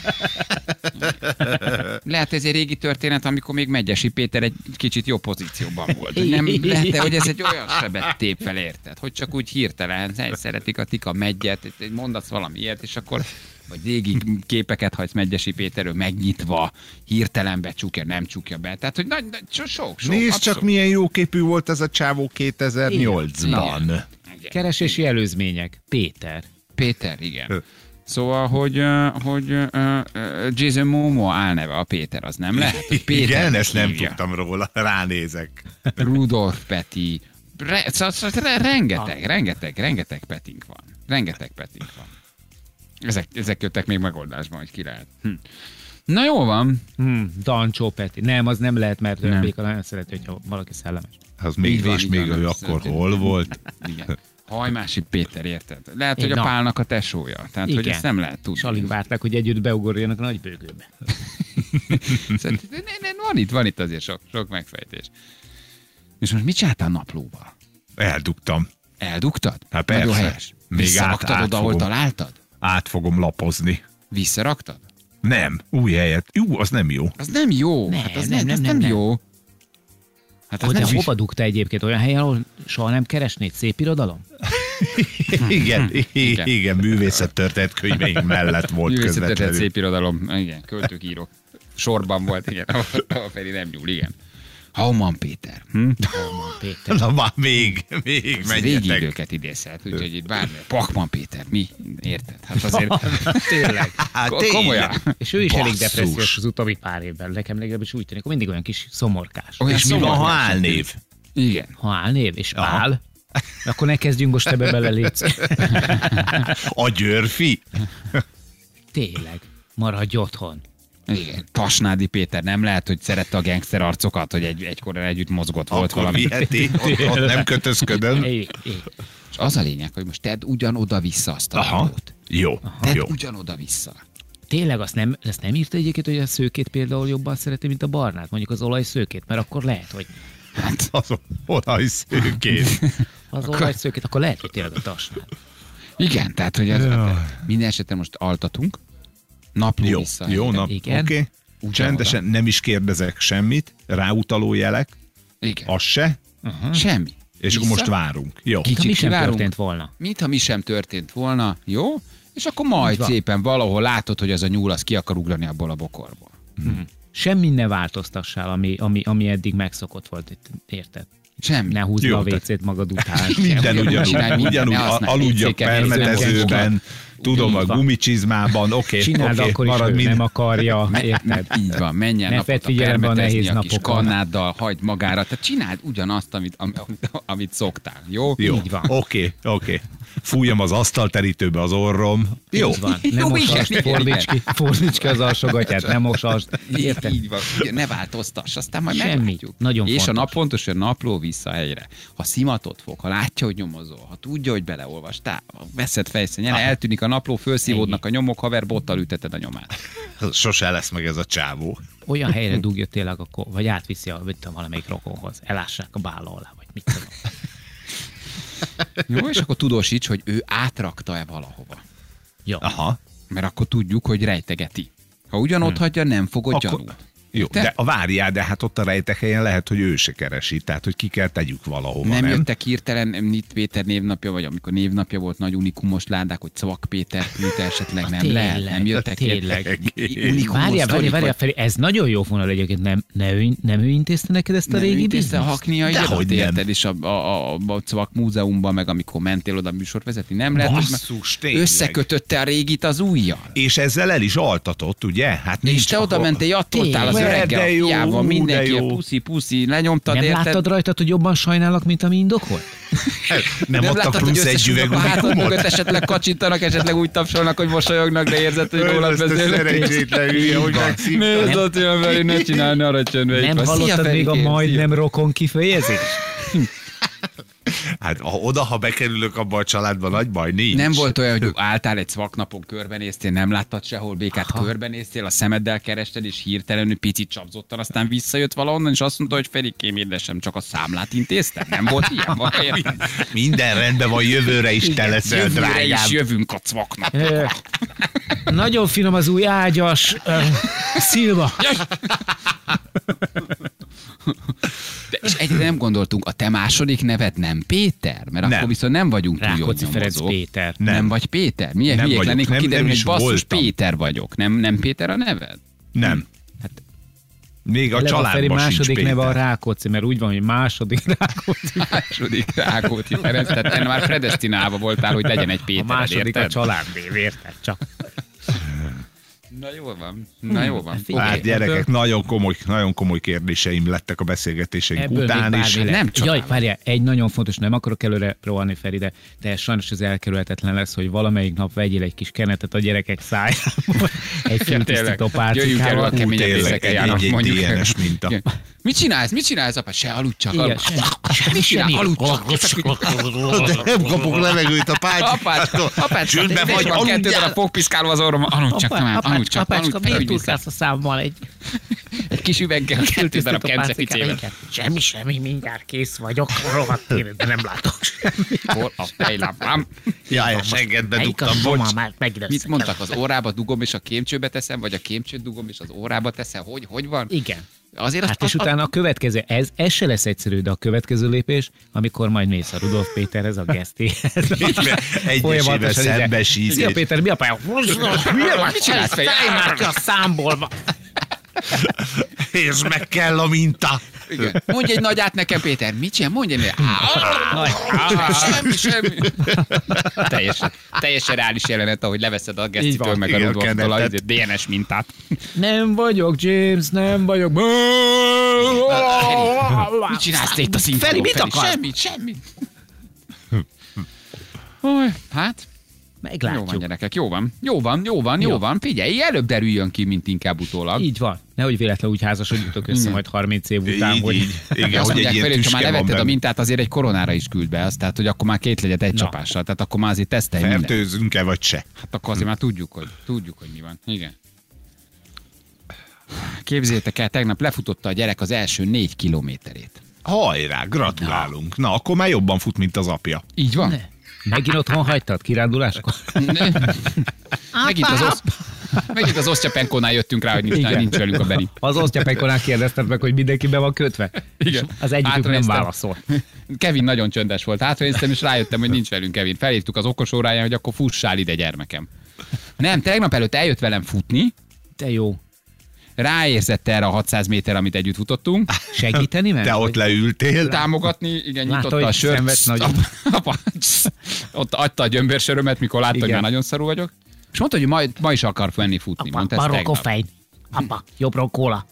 [SPEAKER 1] Lehet ez egy régi történet, amikor még Megyesi Péter egy kicsit jó pozícióban volt. Hogy nem lehet, hogy ez egy olyan sebet tép fel, érted? Hogy csak úgy hirtelen szeretik a tika Megyet, mondasz valami ilyet, és akkor vagy régi képeket hagysz Megyesi Péterről megnyitva, hirtelen becsukja, nem csukja be. Tehát, hogy nagy, nagy sok, sok.
[SPEAKER 3] Nézd
[SPEAKER 1] abszolút.
[SPEAKER 3] csak, milyen jó képű volt ez a csávó kétezer-nyolcban.
[SPEAKER 1] Igen.
[SPEAKER 2] Keresési előzmények. Péter.
[SPEAKER 1] Péter, igen. Szóval, hogy, ö, hogy ö, ö, Jason Momoa álneve a Péter, az nem lehet? Hogy
[SPEAKER 3] Igen,
[SPEAKER 1] Péternek
[SPEAKER 3] ezt nem
[SPEAKER 1] hívja.
[SPEAKER 3] tudtam róla, ránézek.
[SPEAKER 1] Rudolf Peti, Re, szóval, szóval, re, rengeteg, rengeteg, rengeteg Petink van. Rengeteg Petink van. Ezek, ezek jöttek még megoldásban, hogy ki lehet. Hm. Na jó van.
[SPEAKER 2] Hmm, Dancsó Peti. Nem, az nem lehet, mert
[SPEAKER 1] Nem.
[SPEAKER 2] Béka nagyon szereti, hogyha valaki szellemes.
[SPEAKER 3] Az még,
[SPEAKER 1] Így van,
[SPEAKER 3] és
[SPEAKER 1] így
[SPEAKER 3] még
[SPEAKER 1] van,
[SPEAKER 3] ő
[SPEAKER 1] az
[SPEAKER 3] akkor
[SPEAKER 1] történt.
[SPEAKER 3] hol volt?
[SPEAKER 1] Igen. Hajmási Péter, érted? Lehet,
[SPEAKER 2] Én
[SPEAKER 1] hogy a
[SPEAKER 2] na.
[SPEAKER 1] Pálnak a tesója. Tehát, hogy
[SPEAKER 2] Igen.
[SPEAKER 1] ezt nem lehet tudni.
[SPEAKER 2] És alig várták, hogy együtt beugorjanak a nagybőgőbe.
[SPEAKER 1] Szóval, ne, ne, van itt, van itt azért sok, sok megfejtés. És most mit csináltál naplóval?
[SPEAKER 3] Eldugtam.
[SPEAKER 1] Eldugtad?
[SPEAKER 3] Hát
[SPEAKER 1] Nagyon
[SPEAKER 3] persze.
[SPEAKER 1] helyes.
[SPEAKER 3] Még
[SPEAKER 1] Visszaraktad
[SPEAKER 3] át-
[SPEAKER 1] oda, ahol
[SPEAKER 3] átfogom.
[SPEAKER 1] találtad?
[SPEAKER 3] Át fogom lapozni.
[SPEAKER 1] Visszaraktad?
[SPEAKER 3] Nem, új helyet. Jó, az nem jó.
[SPEAKER 1] Az nem jó.
[SPEAKER 2] Nem,
[SPEAKER 1] hát az
[SPEAKER 2] nem,
[SPEAKER 1] nem,
[SPEAKER 2] nem,
[SPEAKER 1] az
[SPEAKER 2] nem,
[SPEAKER 1] nem,
[SPEAKER 2] nem.
[SPEAKER 1] jó. Hát az
[SPEAKER 2] Hogy
[SPEAKER 1] nem
[SPEAKER 2] te hova dugta egyébként? Olyan helyen, ahol soha nem keresnéd? Szép irodalom?
[SPEAKER 3] Igen, igen, igen, művészettörténet könyveink mellett volt
[SPEAKER 1] Művészettörténet,
[SPEAKER 3] közvetlenül.
[SPEAKER 1] szép irodalom, igen, költők, írók. Sorban volt, igen, a Feri nem nyúl, igen. Hauman Péter. Hm?
[SPEAKER 2] Hauman Péter.
[SPEAKER 3] Na már még, még
[SPEAKER 1] Régi
[SPEAKER 3] menjetek.
[SPEAKER 1] időket idézhet, úgyhogy itt bármi. Pakman Péter, mi? Érted? Hát azért
[SPEAKER 2] Tényleg.
[SPEAKER 3] Hát
[SPEAKER 1] ko-
[SPEAKER 3] tényleg.
[SPEAKER 1] komolyan.
[SPEAKER 2] És ő is elég
[SPEAKER 3] Basszus.
[SPEAKER 2] depressziós az utóbbi pár évben. Nekem legalábbis úgy tűnik, hogy mindig olyan kis szomorkás.
[SPEAKER 1] Olyan
[SPEAKER 3] És mi van, ha
[SPEAKER 1] szomorkás.
[SPEAKER 3] álnév?
[SPEAKER 1] Igen.
[SPEAKER 2] Ha álnév és áll, akkor ne kezdjünk most ebbe bele, létsz.
[SPEAKER 3] A Györfi?
[SPEAKER 2] Tényleg. Maradj otthon.
[SPEAKER 1] Igen. Pasnádi Péter nem lehet, hogy szerette a gangster arcokat, hogy egy, egykor együtt mozgott volt
[SPEAKER 3] Akkor
[SPEAKER 1] valami.
[SPEAKER 3] viheti, ott, ott nem kötözködöm.
[SPEAKER 2] É, é.
[SPEAKER 1] És az a lényeg, hogy most tedd ugyanoda-vissza azt a
[SPEAKER 3] Aha,
[SPEAKER 1] dolgot.
[SPEAKER 3] jó,
[SPEAKER 1] Tedd
[SPEAKER 3] jó.
[SPEAKER 1] ugyanoda-vissza.
[SPEAKER 2] Tényleg azt nem, azt nem írta egyébként, hogy a szőkét például jobban szereti, mint a barnát, mondjuk az olajszőkét, mert akkor lehet, hogy
[SPEAKER 3] Az olajszőkét.
[SPEAKER 2] az olajszőkét, akkor lehet, hogy tényleg a tasnál.
[SPEAKER 1] Igen, tehát, hogy ez,
[SPEAKER 3] Jaj.
[SPEAKER 1] minden esetben most altatunk, napló
[SPEAKER 3] Jó,
[SPEAKER 1] vissza.
[SPEAKER 3] jó nap,
[SPEAKER 2] Igen.
[SPEAKER 3] oké. Okay.
[SPEAKER 1] Ugyanoda.
[SPEAKER 3] Csendesen nem is kérdezek semmit, ráutaló jelek,
[SPEAKER 1] Igen.
[SPEAKER 3] az se,
[SPEAKER 1] Semmi.
[SPEAKER 3] és akkor
[SPEAKER 1] Vissza.
[SPEAKER 3] most várunk. Jó.
[SPEAKER 1] Kicsit
[SPEAKER 2] Ha mi sem
[SPEAKER 1] kivárunk.
[SPEAKER 2] történt volna.
[SPEAKER 1] Mintha mi sem történt volna, jó? És akkor majd
[SPEAKER 2] Így van.
[SPEAKER 1] szépen valahol látod, hogy az a nyúl az ki akar ugrani abból a bokorból.
[SPEAKER 2] Semmi ne változtassál, ami, ami, ami eddig megszokott volt, itt, érted?
[SPEAKER 1] Semmi.
[SPEAKER 2] Ne húzd
[SPEAKER 3] Jó,
[SPEAKER 2] le a
[SPEAKER 3] tehát-
[SPEAKER 2] vécét magad után.
[SPEAKER 3] Minden
[SPEAKER 1] ugyanúgy csinálj,
[SPEAKER 3] ugyanúgy,
[SPEAKER 1] minden,
[SPEAKER 3] ugyanúgy
[SPEAKER 1] ne
[SPEAKER 3] a-
[SPEAKER 1] használj
[SPEAKER 3] aludjak
[SPEAKER 1] éjszéken,
[SPEAKER 3] permetezőben, tudom, a
[SPEAKER 2] Így van.
[SPEAKER 3] gumicsizmában, oké,
[SPEAKER 2] Csináld
[SPEAKER 3] oké,
[SPEAKER 2] akkor is,
[SPEAKER 3] marad
[SPEAKER 2] ő
[SPEAKER 3] mind.
[SPEAKER 2] nem akarja, érted?
[SPEAKER 1] Így van, menjen
[SPEAKER 2] Ne
[SPEAKER 1] napot
[SPEAKER 2] vedd
[SPEAKER 1] a
[SPEAKER 2] figyelembe a
[SPEAKER 1] permetezni
[SPEAKER 2] nehéz
[SPEAKER 1] a kis
[SPEAKER 2] napokon.
[SPEAKER 1] kannáddal, hagyd magára. Tehát csináld ugyanazt, amit, amit, amit szoktál, jó?
[SPEAKER 3] Jó,
[SPEAKER 2] Így van.
[SPEAKER 3] oké, oké. Fújjam az asztalterítőbe az orrom. Jó.
[SPEAKER 2] Így van.
[SPEAKER 1] Jó,
[SPEAKER 2] Nem mosast,
[SPEAKER 1] igen, igen,
[SPEAKER 2] fordíts ki,
[SPEAKER 1] igen.
[SPEAKER 2] fordíts ki az alsógatyát, nem mosast. Érted?
[SPEAKER 1] Így van, ugye, ne változtass, aztán majd
[SPEAKER 2] Semmi.
[SPEAKER 1] meglátjuk.
[SPEAKER 2] Nagyon
[SPEAKER 1] És a
[SPEAKER 2] fontos.
[SPEAKER 1] nap fontos, hogy a napló vissza a helyre. Ha szimatot fog, ha látja, hogy nyomozol, ha tudja, hogy beleolvastál, veszed fejszennyel, eltűnik a napló, felszívódnak a nyomok, haver, bottal üteted a nyomát.
[SPEAKER 3] Sose lesz meg ez a csávó.
[SPEAKER 2] Olyan helyre dugja tényleg, akkor, vagy átviszi a, mit tudom, valamelyik rokonhoz. Elássák a bála alá, vagy mit tudom.
[SPEAKER 1] Jó, és akkor tudósíts, hogy ő átrakta-e valahova.
[SPEAKER 2] Jó.
[SPEAKER 3] Aha.
[SPEAKER 1] Mert akkor tudjuk, hogy rejtegeti. Ha ugyanott hagyja, nem fogod
[SPEAKER 3] Akkor-
[SPEAKER 1] gyanút.
[SPEAKER 3] Jó,
[SPEAKER 1] Te-
[SPEAKER 3] de a várjál, de hát ott a rejtek helyen lehet, hogy ő se keresi, tehát hogy ki kell tegyük valahova,
[SPEAKER 1] Nem,
[SPEAKER 3] nem?
[SPEAKER 1] nem jöttek hirtelen Nit Péter névnapja, vagy amikor névnapja volt nagy unikumos ládák, hogy Cvak Péter küldte esetleg, nem
[SPEAKER 2] Tényleg,
[SPEAKER 1] lehet, nem jöttek
[SPEAKER 2] tényleg.
[SPEAKER 1] Unikumos
[SPEAKER 2] Várjál, várjál,
[SPEAKER 1] sztorik,
[SPEAKER 2] várjál,
[SPEAKER 1] vagy-
[SPEAKER 2] Feri, ez nagyon jó vonal egyébként, nem, ne ő, nem ő intézte neked ezt a
[SPEAKER 1] Nem
[SPEAKER 2] régi
[SPEAKER 1] intézte a
[SPEAKER 2] bizniszt?
[SPEAKER 1] Haknia
[SPEAKER 3] Dehogy
[SPEAKER 1] irodat,
[SPEAKER 3] nem.
[SPEAKER 1] érted? És a, a, a, a Cvak múzeumban, meg amikor mentél oda műsort vezetni, nem lehet, hogy
[SPEAKER 3] Basszus,
[SPEAKER 1] már
[SPEAKER 3] tényleg.
[SPEAKER 1] összekötötte a régit az újjal.
[SPEAKER 3] És ezzel el is altatott, ugye? Hát
[SPEAKER 1] És
[SPEAKER 3] nincs
[SPEAKER 1] te oda mentél, jattoltál az
[SPEAKER 3] Tényleg.
[SPEAKER 1] öreggel,
[SPEAKER 3] De
[SPEAKER 1] a
[SPEAKER 3] jó,
[SPEAKER 1] fiával,
[SPEAKER 3] de
[SPEAKER 1] mindenki a
[SPEAKER 3] jó.
[SPEAKER 1] puszi-puszi, lenyomtad,
[SPEAKER 2] Nem
[SPEAKER 1] érted?
[SPEAKER 2] láttad rajtad, hogy jobban sajnálok, mint ami indokolt?
[SPEAKER 3] Nem adtak
[SPEAKER 1] láttad,
[SPEAKER 3] plusz
[SPEAKER 1] hogy
[SPEAKER 3] egy üveg
[SPEAKER 1] összesúgnak a hátad
[SPEAKER 3] unikumot?
[SPEAKER 1] mögött, esetleg kacsintanak, esetleg úgy tapsolnak, hogy mosolyognak, de érzed, hogy rólad
[SPEAKER 3] Ezt a
[SPEAKER 1] beszélnek.
[SPEAKER 3] szerencsétlen hülye, hogy megszívta.
[SPEAKER 1] Nézd ott jön Feri, ne csinálj, ne arra csöndbe.
[SPEAKER 2] Nem hallottad még a majdnem rokon kifejezést?
[SPEAKER 3] Hát ha oda, ha bekerülök abba a családba, nagy baj nincs.
[SPEAKER 1] Nem volt olyan, hogy álltál egy szvaknapon, körbenéztél, nem láttad sehol békát,
[SPEAKER 2] Aha.
[SPEAKER 1] körbenéztél, a szemeddel kerested, és hirtelenül picit csapzottan, aztán visszajött valahonnan, és azt mondta, hogy Ferikém, édesem, csak a számlát intéztem. Nem volt ilyen? Valójában?
[SPEAKER 3] Minden rendben van, jövőre is te leszel,
[SPEAKER 1] Jövőre
[SPEAKER 3] drágám.
[SPEAKER 1] is jövünk a cvaknap.
[SPEAKER 2] Ö, Nagyon finom az új ágyas uh, Szilva.
[SPEAKER 1] De és egyre nem gondoltunk, a te második neved nem Péter? Mert
[SPEAKER 3] Nem.
[SPEAKER 1] akkor viszont nem vagyunk túl jó
[SPEAKER 2] Rákóczi Ferenc
[SPEAKER 1] nyomozók.
[SPEAKER 2] Péter.
[SPEAKER 1] Nem.
[SPEAKER 3] Nem.
[SPEAKER 1] vagy Péter? Milyen
[SPEAKER 3] Nem
[SPEAKER 1] hülyék
[SPEAKER 3] vagyok,
[SPEAKER 1] lennénk, ha
[SPEAKER 3] nem-
[SPEAKER 1] kiderül,
[SPEAKER 3] nem
[SPEAKER 1] hogy
[SPEAKER 3] is
[SPEAKER 1] basszus
[SPEAKER 3] voltam.
[SPEAKER 1] Péter vagyok. Nem, nem Péter a neved?
[SPEAKER 3] Nem.
[SPEAKER 2] Hát,
[SPEAKER 3] Még a
[SPEAKER 2] Eleve a Feri
[SPEAKER 3] családban sincs
[SPEAKER 2] második neve a
[SPEAKER 3] Péter.
[SPEAKER 2] Rákóczi, mert úgy van, hogy második Rákóczi.
[SPEAKER 1] Második Rákóczi Ferenc, tehát te már predestinálva voltál, hogy legyen egy
[SPEAKER 2] A
[SPEAKER 1] Péter.
[SPEAKER 2] második a
[SPEAKER 1] érted?
[SPEAKER 2] családnév, érted? Csak.
[SPEAKER 1] Na jól van, na jó van.
[SPEAKER 2] figyelj.
[SPEAKER 3] Hát
[SPEAKER 1] Oké.
[SPEAKER 3] gyerekek, nagyon komoly, nagyon komoly kérdéseim lettek a beszélgetéseink
[SPEAKER 2] Ebből
[SPEAKER 3] után,
[SPEAKER 2] még
[SPEAKER 3] és
[SPEAKER 2] bármi
[SPEAKER 1] nem
[SPEAKER 2] lehet.
[SPEAKER 1] csodálom.
[SPEAKER 2] Jaj, várjál, egy nagyon fontos, nem akarok előre rohanni, Feri, de, de sajnos ez elkerülhetetlen lesz, hogy valamelyik nap vegyél egy kis kenetet a gyerekek szájából, egy fültisztító
[SPEAKER 1] Jöjjünk elő a
[SPEAKER 2] pálcikával.
[SPEAKER 1] kemény
[SPEAKER 3] tényleg,
[SPEAKER 1] részekkel,
[SPEAKER 3] egy-
[SPEAKER 1] János,
[SPEAKER 3] egy- egy
[SPEAKER 1] mondjuk.
[SPEAKER 3] dé en es minta.
[SPEAKER 1] Igen. Mit csinálsz? Mit csinálsz, apa? Se aludj csak.
[SPEAKER 2] Igen,
[SPEAKER 1] aludj.
[SPEAKER 2] semmi,
[SPEAKER 1] Mit csinál?
[SPEAKER 2] semmi.
[SPEAKER 1] Aludj csak.
[SPEAKER 3] nem kapok levegőt a
[SPEAKER 1] Apácska, apácska,
[SPEAKER 3] Csündben
[SPEAKER 1] miért
[SPEAKER 3] vagy,
[SPEAKER 1] van kettő
[SPEAKER 3] aludjál.
[SPEAKER 1] darab fogpiszkáló az orrom? Aludj csak, Tamás, aludj csak,
[SPEAKER 2] Apácska,
[SPEAKER 1] aludj,
[SPEAKER 2] miért
[SPEAKER 1] aludj vissza.
[SPEAKER 2] turkálsz a számmal egy
[SPEAKER 1] Egy kis üveggel, kettő darab kenceficével.
[SPEAKER 2] Semmi, semmi, mindjárt kész vagyok, rohadt élet, de nem látok semmi.
[SPEAKER 1] Hol a fejlámpám?
[SPEAKER 3] Jaj, a seggedbe
[SPEAKER 2] Melyik a
[SPEAKER 3] dugtam,
[SPEAKER 2] zoma,
[SPEAKER 3] bocs.
[SPEAKER 2] már megidőztem.
[SPEAKER 1] Mit mondtak, az órába dugom és a kémcsőbe teszem, vagy a kémcsőt dugom és az órába teszem? Hogy, hogy van?
[SPEAKER 2] Igen.
[SPEAKER 1] Azért
[SPEAKER 2] Hát
[SPEAKER 1] azt,
[SPEAKER 2] és utána a következő, ez, ez se lesz egyszerű, de a következő lépés, amikor majd mész a Rudolf Péterhez, a Gesztéhez.
[SPEAKER 3] Egyesével szembesít.
[SPEAKER 2] Szia Péter, mi a pálya?
[SPEAKER 1] mit csinálsz fej?
[SPEAKER 2] Szállj már ki a számból!
[SPEAKER 3] És meg kell a minta.
[SPEAKER 1] Igen. Mondj egy nagyát nekem, Péter. Mit csinál? Mondj egy nagyát. Semmi, semmi. Teljesen, teljesen reális jelenet, ahogy leveszed a Gesztitől meg a
[SPEAKER 3] Igen,
[SPEAKER 1] Rudolftól a
[SPEAKER 3] kenetet.
[SPEAKER 1] dé en es mintát.
[SPEAKER 2] Nem vagyok James, nem vagyok.
[SPEAKER 1] Mit csinálsz te itt a színpadon?
[SPEAKER 2] Feri, mit akarsz?
[SPEAKER 1] Semmit, semmit. Oly, hát, jó van,
[SPEAKER 2] Meglátjuk.
[SPEAKER 1] gyerekek, jó van, jó van, jó van, jó
[SPEAKER 2] Jó.
[SPEAKER 1] van. Figyelj, előbb derüljön ki, mint inkább utólag.
[SPEAKER 2] Így van. Nehogy véletlenül úgy házasodjutok össze
[SPEAKER 1] Igen.
[SPEAKER 2] majd harminc év után,
[SPEAKER 3] Így,
[SPEAKER 2] hogy...
[SPEAKER 3] így. Igen,
[SPEAKER 1] Azt
[SPEAKER 3] hogy egy
[SPEAKER 1] mondják,
[SPEAKER 3] ilyen
[SPEAKER 1] Feri, hogy ha már
[SPEAKER 3] tüske van
[SPEAKER 1] levetted a
[SPEAKER 3] benne.
[SPEAKER 1] mintát, azért egy koronára is küld be azt, tehát hogy akkor már két legyet egy
[SPEAKER 2] Na.
[SPEAKER 1] csapással, tehát akkor már azért tesztelj mindent.
[SPEAKER 3] Fertőzünk-e vagy se?
[SPEAKER 1] Hát akkor azért már tudjuk, hogy, tudjuk, hogy mi van. Igen. Képzeljétek el, tegnap lefutotta a gyerek az első négy kilométerét.
[SPEAKER 3] Hajrá, gratulálunk. Na, akkor már jobban fut, mint az apja.
[SPEAKER 1] Így van?
[SPEAKER 2] Megint otthon hagytad kiránduláskor?
[SPEAKER 1] Megint az, osz... Megint az osztyapenkónál jöttünk rá, hogy nincs,
[SPEAKER 2] Igen.
[SPEAKER 1] nincs velünk a Beni.
[SPEAKER 2] Az osztyapekonán kérdezted meg, hogy mindenki be van kötve?
[SPEAKER 1] Igen.
[SPEAKER 2] Az egyikük nem
[SPEAKER 1] Hátranéztem.
[SPEAKER 2] válaszol.
[SPEAKER 1] Kevin nagyon csöndes volt. Hátranéztem, és rájöttem, hogy nincs velünk Kevin. Felhívtuk az okos óráján, hogy akkor fussál ide, gyermekem. Nem, tegnap előtt eljött velem futni,
[SPEAKER 2] Te jó.
[SPEAKER 1] ráérzett erre a hatszáz méter, amit együtt futottunk,
[SPEAKER 2] Segíteni meg?
[SPEAKER 3] Te ott leültél.
[SPEAKER 1] támogatni, igen,
[SPEAKER 2] Látta,
[SPEAKER 1] nyitotta a
[SPEAKER 2] hogy
[SPEAKER 1] sört.
[SPEAKER 2] szenvedsz nagyon.
[SPEAKER 1] Apa, ott adta a gyömbérsörömet, mikor látta, hogy
[SPEAKER 2] Igen.
[SPEAKER 1] már nagyon szarú vagyok. És mondta, hogy majd, ma is akar menni futni.
[SPEAKER 2] Apa,
[SPEAKER 1] Mondta ezt
[SPEAKER 2] marok
[SPEAKER 1] tegnap.
[SPEAKER 2] koffein. Apa, jobbról kóla.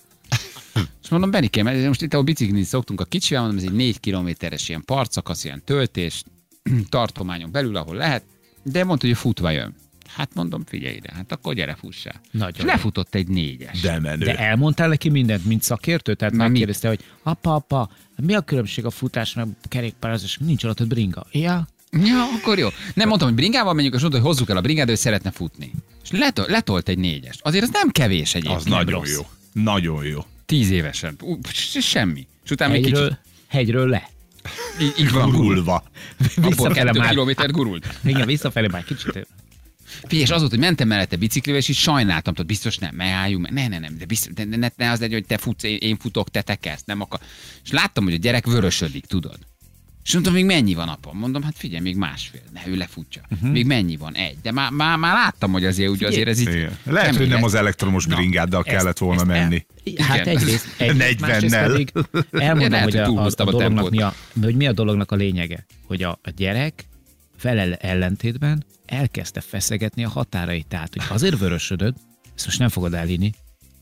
[SPEAKER 1] És mondom, Benikém, most itt, ahol biciklizni szoktunk a kicsivel, mondom, ez egy négy kilométeres ilyen partszakasz, ilyen töltés, tartományon belül, ahol lehet, de mondta, hogy futva jön. Hát mondom, figyelj ide, hát akkor gyere fussá.
[SPEAKER 2] Nagyon
[SPEAKER 1] És lefutott egy négyes.
[SPEAKER 3] De menő.
[SPEAKER 2] De elmondtál neki mindent, mint szakértő? Tehát
[SPEAKER 1] Na,
[SPEAKER 2] megkérdezte, hogy apa, apa, mi a különbség a futás, meg kerékpározás, nincs alatt bringa. Ja,
[SPEAKER 1] Ja, akkor jó. Nem mondtam, hogy bringával menjünk, és mondta, hogy hozzuk el a bringát, de ő szeretne futni. És leto- letolt egy négyest. Azért az nem kevés egyébként.
[SPEAKER 3] Az
[SPEAKER 1] nem
[SPEAKER 3] nagyon
[SPEAKER 1] rossz.
[SPEAKER 3] jó. Nagyon jó.
[SPEAKER 1] Tíz évesen. Ú, semmi. És utána még
[SPEAKER 2] hegyről,
[SPEAKER 1] kicsit.
[SPEAKER 2] hegyről le.
[SPEAKER 1] Így, így van, gurul.
[SPEAKER 3] Gurulva.
[SPEAKER 1] Abból
[SPEAKER 2] Visszafele
[SPEAKER 1] kettő
[SPEAKER 2] már.
[SPEAKER 1] kilométert gurult.
[SPEAKER 2] Igen, visszafele már kicsit.
[SPEAKER 1] Figyelj, és az volt, hogy mentem mellette biciklivel, és így sajnáltam, tudod, biztos nem, megálljunk, meg. Ne, ne, nem, de biztos, de ne, ne az legyen, hogy te futsz, én, én futok, te tekersz, nem akar. És láttam, hogy a gyerek vörösödik, tudod. És mondtam, még mennyi van, apa? Mondom, hát figyelj, még másfél. Ne, ő lefutja. Uh-huh. Még mennyi van? Egy. De már, már, már láttam, hogy azért, úgy, azért ez így...
[SPEAKER 3] Igen. Lehet, hogy
[SPEAKER 1] kemény
[SPEAKER 3] nem
[SPEAKER 1] lesz.
[SPEAKER 3] az elektromos bringáddal
[SPEAKER 2] ezt-
[SPEAKER 3] kellett volna
[SPEAKER 2] ezt el-
[SPEAKER 3] menni.
[SPEAKER 2] Hát
[SPEAKER 1] Igen.
[SPEAKER 2] egyrészt, egyrészt másrészt
[SPEAKER 3] negyvennel.
[SPEAKER 2] pedig elmondom,
[SPEAKER 1] Lehet,
[SPEAKER 2] hogy
[SPEAKER 1] hogy
[SPEAKER 2] a, a, a
[SPEAKER 1] túlhoztam a
[SPEAKER 2] dolognak
[SPEAKER 1] tempót.
[SPEAKER 2] mi a, hogy mi a dolognak a lényege. Hogy a, a gyerek vele ellentétben elkezdte feszegetni a határait. Tehát, hogy azért vörösödöd, ezt most nem fogod elhinni,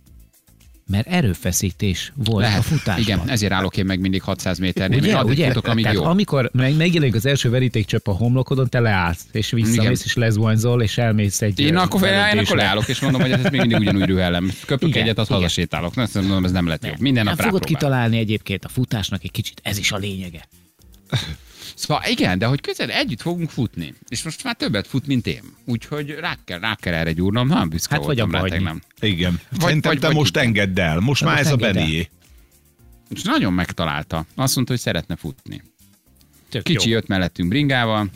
[SPEAKER 2] mert erőfeszítés volt a
[SPEAKER 1] Lehet.
[SPEAKER 2] futásban.
[SPEAKER 1] Igen, ezért állok én meg mindig hatszáz méternél.
[SPEAKER 2] Ugye,
[SPEAKER 1] Még addig
[SPEAKER 2] ugye?
[SPEAKER 1] futok, amíg
[SPEAKER 2] Tehát
[SPEAKER 1] jó.
[SPEAKER 2] amikor meg, megjelenik az első verítékcsöpp a homlokodon, te leállsz, és visszamész,
[SPEAKER 1] Igen.
[SPEAKER 2] és lezuhanyzol, és elmész egy
[SPEAKER 1] Én
[SPEAKER 2] ö,
[SPEAKER 1] akkor, én
[SPEAKER 2] felöntésre.
[SPEAKER 1] akkor leállok, és mondom, hogy ez még mindig ugyanúgy rühellem. Köpök
[SPEAKER 2] Igen,
[SPEAKER 1] egyet, az
[SPEAKER 2] igen.
[SPEAKER 1] hazasétálok. Nem, azt mondom, ez nem lett jó. Minden
[SPEAKER 2] nem
[SPEAKER 1] nap
[SPEAKER 2] fogod
[SPEAKER 1] rápróbálok.
[SPEAKER 2] kitalálni egyébként a futásnak egy kicsit, ez is a lényege.
[SPEAKER 1] Szóval igen, de hogy közel együtt fogunk futni. És most már többet fut, mint én. Úgyhogy rá kell, rá kell erre gyúrnom. Nagyon büszke
[SPEAKER 2] Hát vagy
[SPEAKER 1] voltam rá
[SPEAKER 2] abba hagyni.
[SPEAKER 1] tegnap.
[SPEAKER 3] Igen.
[SPEAKER 1] Vagy-
[SPEAKER 3] Szerintem
[SPEAKER 1] vagy-
[SPEAKER 3] te
[SPEAKER 1] vagy
[SPEAKER 3] most
[SPEAKER 1] így.
[SPEAKER 3] engedd el. Most
[SPEAKER 2] Na,
[SPEAKER 3] már
[SPEAKER 2] most
[SPEAKER 3] ez a
[SPEAKER 2] engedd el.
[SPEAKER 3] Benié.
[SPEAKER 1] És nagyon megtalálta. Azt mondta, hogy szeretne futni.
[SPEAKER 2] Tök
[SPEAKER 1] Kicsi
[SPEAKER 2] jó.
[SPEAKER 1] jött mellettünk bringával.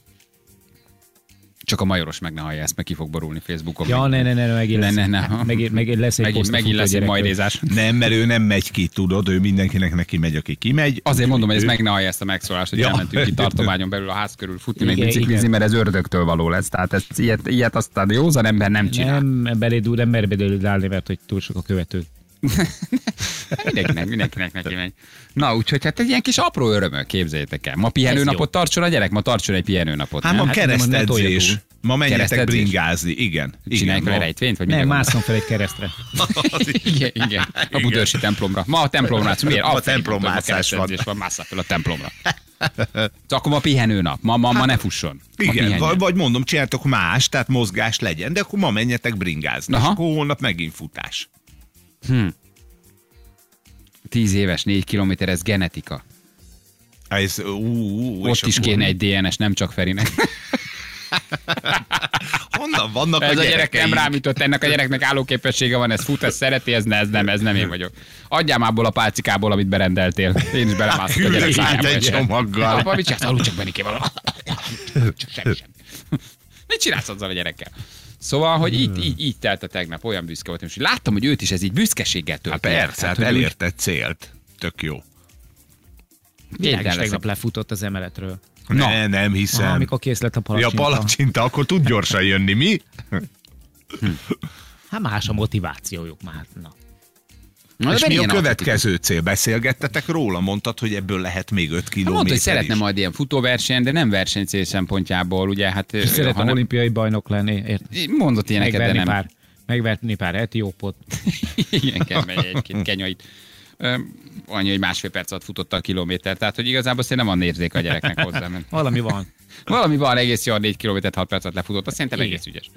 [SPEAKER 1] Csak a majoros meg ne hallja ezt, meg ki fog borulni Facebookon.
[SPEAKER 2] Ja,
[SPEAKER 1] meg,
[SPEAKER 2] ne, ne, ne, megint lesz,
[SPEAKER 1] Ne, ne, ne.
[SPEAKER 2] Megint, megint lesz egy
[SPEAKER 1] megint,
[SPEAKER 2] poszt a
[SPEAKER 1] megint lesz egy
[SPEAKER 2] futógyerekről.
[SPEAKER 1] majdézás.
[SPEAKER 3] Nem, mert ő nem megy ki, tudod, ő mindenkinek neki megy, aki kimegy.
[SPEAKER 1] Azért mondom, hogy ez
[SPEAKER 3] Ő-
[SPEAKER 1] meg ne hallja ezt a megszólást, hogy
[SPEAKER 3] Ja.
[SPEAKER 1] elmentünk ki tartományon belül a ház körül futni, meg
[SPEAKER 2] Igen,
[SPEAKER 1] biciklizni,
[SPEAKER 2] igen.
[SPEAKER 1] mert ez ördögtől való lesz. Tehát ezt, ilyet, ilyet aztán józan ember nem csinál.
[SPEAKER 2] Nem, beléd nem mer belőled állni, mert hogy túl sok a követő.
[SPEAKER 1] Mindenkinek, mindenkinek neki megy. Na, úgyhogy hát egy ilyen kis apró örömöl, képzeljétek el. Ma pihenőnapot tartson a gyerek, ma tartson egy pihenőnapot.
[SPEAKER 3] Hát
[SPEAKER 1] nem?
[SPEAKER 3] ma
[SPEAKER 2] Hát nem, ne tolja
[SPEAKER 3] keresztedzés.
[SPEAKER 2] túl.
[SPEAKER 3] Ma menjetek
[SPEAKER 1] Keresztedzés?
[SPEAKER 3] bringázni. Igen.
[SPEAKER 1] Csinálják vele
[SPEAKER 3] ma-
[SPEAKER 1] rejtvényt, vagy mit
[SPEAKER 2] Nem,
[SPEAKER 1] gondolsz?
[SPEAKER 2] mászom fel egy keresztre.
[SPEAKER 1] Igen, igen. A Budörsi templomra. Ma a templomra. Miért?
[SPEAKER 3] Ma
[SPEAKER 1] Alföldi
[SPEAKER 3] templommászás
[SPEAKER 1] templomra
[SPEAKER 3] van.
[SPEAKER 1] keresztedzés van. Másszál fel a templomra. Szóval akkor ma pihenőnap. Ma, ma, ma ne fusson. Ma
[SPEAKER 3] Igen,
[SPEAKER 1] pihenjen.
[SPEAKER 3] vagy, vagy mondom, csináltok más, tehát mozgás legyen, de akkor ma menjetek bringázni,
[SPEAKER 1] Aha.
[SPEAKER 3] és akkor holnap megint futás.
[SPEAKER 1] Tíz éves, négy kilométer, ez genetika.
[SPEAKER 3] Ez, ú, ú,
[SPEAKER 1] Ott
[SPEAKER 3] és
[SPEAKER 1] is
[SPEAKER 3] akkor
[SPEAKER 1] kéne egy dé en es, nem csak Ferinek.
[SPEAKER 3] Honnan vannak
[SPEAKER 1] Ez
[SPEAKER 3] a
[SPEAKER 1] a gyerek
[SPEAKER 3] gyerekeink?
[SPEAKER 1] nem rámított, ennek a gyereknek állóképessége van, ez fut, ez szereti, ez, ne, ez nem, ez nem én vagyok. Adjál már abból a pálcikából, amit berendeltél. Én is belemászok a gyerek
[SPEAKER 3] Hülye,
[SPEAKER 1] szájába.
[SPEAKER 3] egy csomaggal.
[SPEAKER 1] Apa, mit csinálsz? Aludj csak Benikéval. Csak semmi, semmi. Mit csinálsz azzal a gyerekkel? Szóval, hogy így, így, így telt a tegnap, olyan büszke voltam, és láttam, hogy őt is ez így büszkeséggel tölt.
[SPEAKER 3] Hát persze, hát elérted célt. Tök jó.
[SPEAKER 2] Világ is tegnap lefutott az emeletről.
[SPEAKER 3] Ne, nem hiszem.
[SPEAKER 2] Aha, amikor kész lett a palacsinta.
[SPEAKER 3] Ja, palacsinta, akkor tud gyorsan jönni, mi?
[SPEAKER 2] Hát más a motivációjuk már. Na.
[SPEAKER 1] Na,
[SPEAKER 3] és mi a következő
[SPEAKER 1] atletikus
[SPEAKER 3] cél? Beszélgettetek róla? Mondtad, hogy ebből lehet még öt kilométer
[SPEAKER 1] Mondta, hogy szeretne
[SPEAKER 3] is.
[SPEAKER 1] majd ilyen futóverseny, de nem versenycél szempontjából, ugye, hát...
[SPEAKER 2] Szeretne
[SPEAKER 1] hanem...
[SPEAKER 2] olimpiai bajnok lenni, ért?
[SPEAKER 1] Mondott ilyeneket, de
[SPEAKER 2] Megverni
[SPEAKER 1] nem.
[SPEAKER 2] pár, megverni pár etiópot.
[SPEAKER 1] Igen, kemény egy-két kenyait. Annyi, hogy másfél perc alatt futotta a kilométer, tehát hogy igazából szerintem van érzék a gyereknek hozzá. Mert...
[SPEAKER 2] Valami van.
[SPEAKER 1] Valami van, egész jól négy kilométert hat perc alatt lefutott, azt szerintem
[SPEAKER 2] Igen.
[SPEAKER 1] egész ügyes.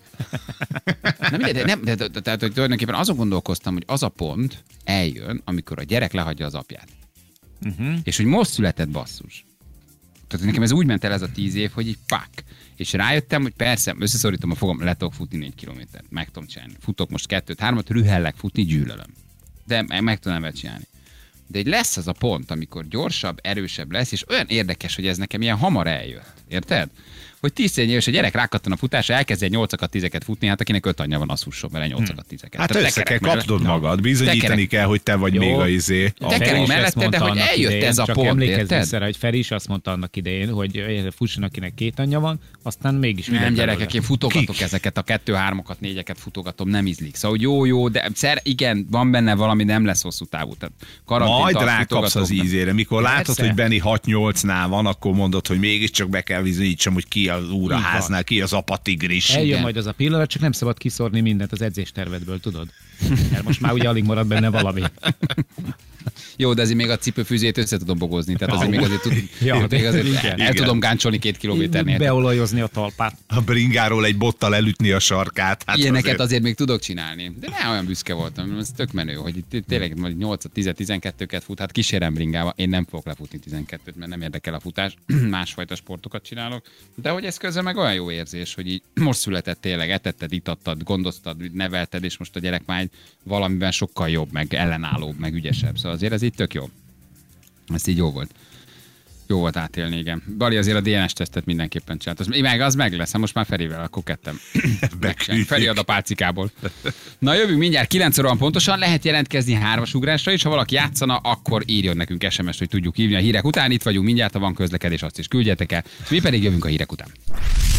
[SPEAKER 1] Nem, de, de, nem, de, de, de, tehát, hogy tulajdonképpen azon gondolkoztam, hogy az a pont eljön, amikor a gyerek lehagyja az apját. Uh-huh. És hogy most született basszus. Tehát nekem ez úgy ment el ez a tíz év, hogy így pak. És rájöttem, hogy persze, összeszorítom a fogam, le tudok futni négy kilométert. Meg tudom csinálni. Futok most kettőt, hármat, rühellek futni, gyűlölöm. De meg, meg tudom vele csinálni. De egy lesz az a pont, amikor gyorsabb, erősebb lesz, és olyan érdekes, hogy ez nekem ilyen hamar eljött. Érted? Hogy tíz éves a gyerek rákattan a futásra, elkezdje nyolcakat, tízeket futni, hát akinek öt anyja van, az fusson vele nyolcakat, tízeket.
[SPEAKER 3] Hát
[SPEAKER 1] Tehát
[SPEAKER 3] össze kell
[SPEAKER 1] tekerek
[SPEAKER 3] kapnod
[SPEAKER 1] mellett-
[SPEAKER 3] magad, bizonyítani
[SPEAKER 1] Tekerek.
[SPEAKER 3] kell, hogy te vagy
[SPEAKER 2] Jó.
[SPEAKER 3] még a izé.
[SPEAKER 2] A
[SPEAKER 1] Tekerek
[SPEAKER 2] Feri is
[SPEAKER 1] mellette,
[SPEAKER 2] ezt mondta
[SPEAKER 1] de hogy
[SPEAKER 2] annak
[SPEAKER 1] eljött
[SPEAKER 2] idején,
[SPEAKER 1] ez a
[SPEAKER 2] csak
[SPEAKER 1] pont,
[SPEAKER 2] emlékezz
[SPEAKER 1] érted?
[SPEAKER 2] vissza rá, hogy Feri is azt mondta annak idején, hogy fusson, akinek két anyja van, aztán mégis
[SPEAKER 1] Nem,
[SPEAKER 2] minden
[SPEAKER 1] gyerekek,
[SPEAKER 2] belőle.
[SPEAKER 1] én futogatok ezeket, a kettő, hármakat, négyeket futogatom, nem ízlik. Szóval jó, jó, de szer, igen, van benne valami, nem lesz hosszú távú. Tehát karantén
[SPEAKER 3] Majd
[SPEAKER 1] tart,
[SPEAKER 3] rákapsz
[SPEAKER 1] futogatok,
[SPEAKER 3] az
[SPEAKER 1] nem.
[SPEAKER 3] ízére. Mikor
[SPEAKER 2] Persze.
[SPEAKER 3] látod, hogy Benni hat nyolcnál van, akkor mondod, hogy mégiscsak be kell bizonyítsam, hogy ki az úr a
[SPEAKER 2] Így van.
[SPEAKER 3] háznál, ki az apa tigris.
[SPEAKER 2] Eljön
[SPEAKER 1] Igen.
[SPEAKER 2] majd az a pillanat, csak nem szabad kiszórni mindent az edzéstervedből, tudod? Mert most már ugye alig marad benne valami.
[SPEAKER 1] Jó, de azért még a cipőfűzét össze tudom bogozni. Tehát azért még azért, tud,
[SPEAKER 2] Ja,
[SPEAKER 1] még
[SPEAKER 2] de-
[SPEAKER 1] azért
[SPEAKER 2] igen.
[SPEAKER 1] el, el
[SPEAKER 3] Igen.
[SPEAKER 1] tudom gáncsolni két kilométernél.
[SPEAKER 2] Beolajozni a talpát.
[SPEAKER 3] A bringáról egy bottal elütni a sarkát. Hát
[SPEAKER 1] Ilyeneket
[SPEAKER 3] azért-
[SPEAKER 1] azért még tudok csinálni. De ne olyan büszke voltam, ez tök menő, hogy itt tényleg majd nyolc, tíz, tizenkettőket fut, hát kísérem bringával. Én nem fogok lefutni tizenkettőt, mert nem érdekel a futás. Másfajta sportokat csinálok. De hogy ez közben meg olyan jó érzés, hogy így most született tényleg, etetted, itattad, gondoztad, nevelted, és most a gyerek már valamiben sokkal jobb, meg ellenállóbb, meg ügyesebb. Szóval azért ez így tök jó. Ez így jó volt. Jó volt átélni, igen. Bali azért a dé en es-tesztet mindenképpen csinált. Az meg, az meg lesz, hát most már Ferivel, akkor kettem.
[SPEAKER 3] Beküldjük.
[SPEAKER 1] Feri ad a pálcikából. Na jövünk mindjárt, kilenc óra van pontosan, lehet jelentkezni hármas ugrásra is, ha valaki játszana, akkor írjon nekünk es em es-t, hogy tudjuk hívni a hírek után. Itt vagyunk mindjárt, ha van közlekedés, azt is küldjetek el. Mi pedig jövünk a hírek után.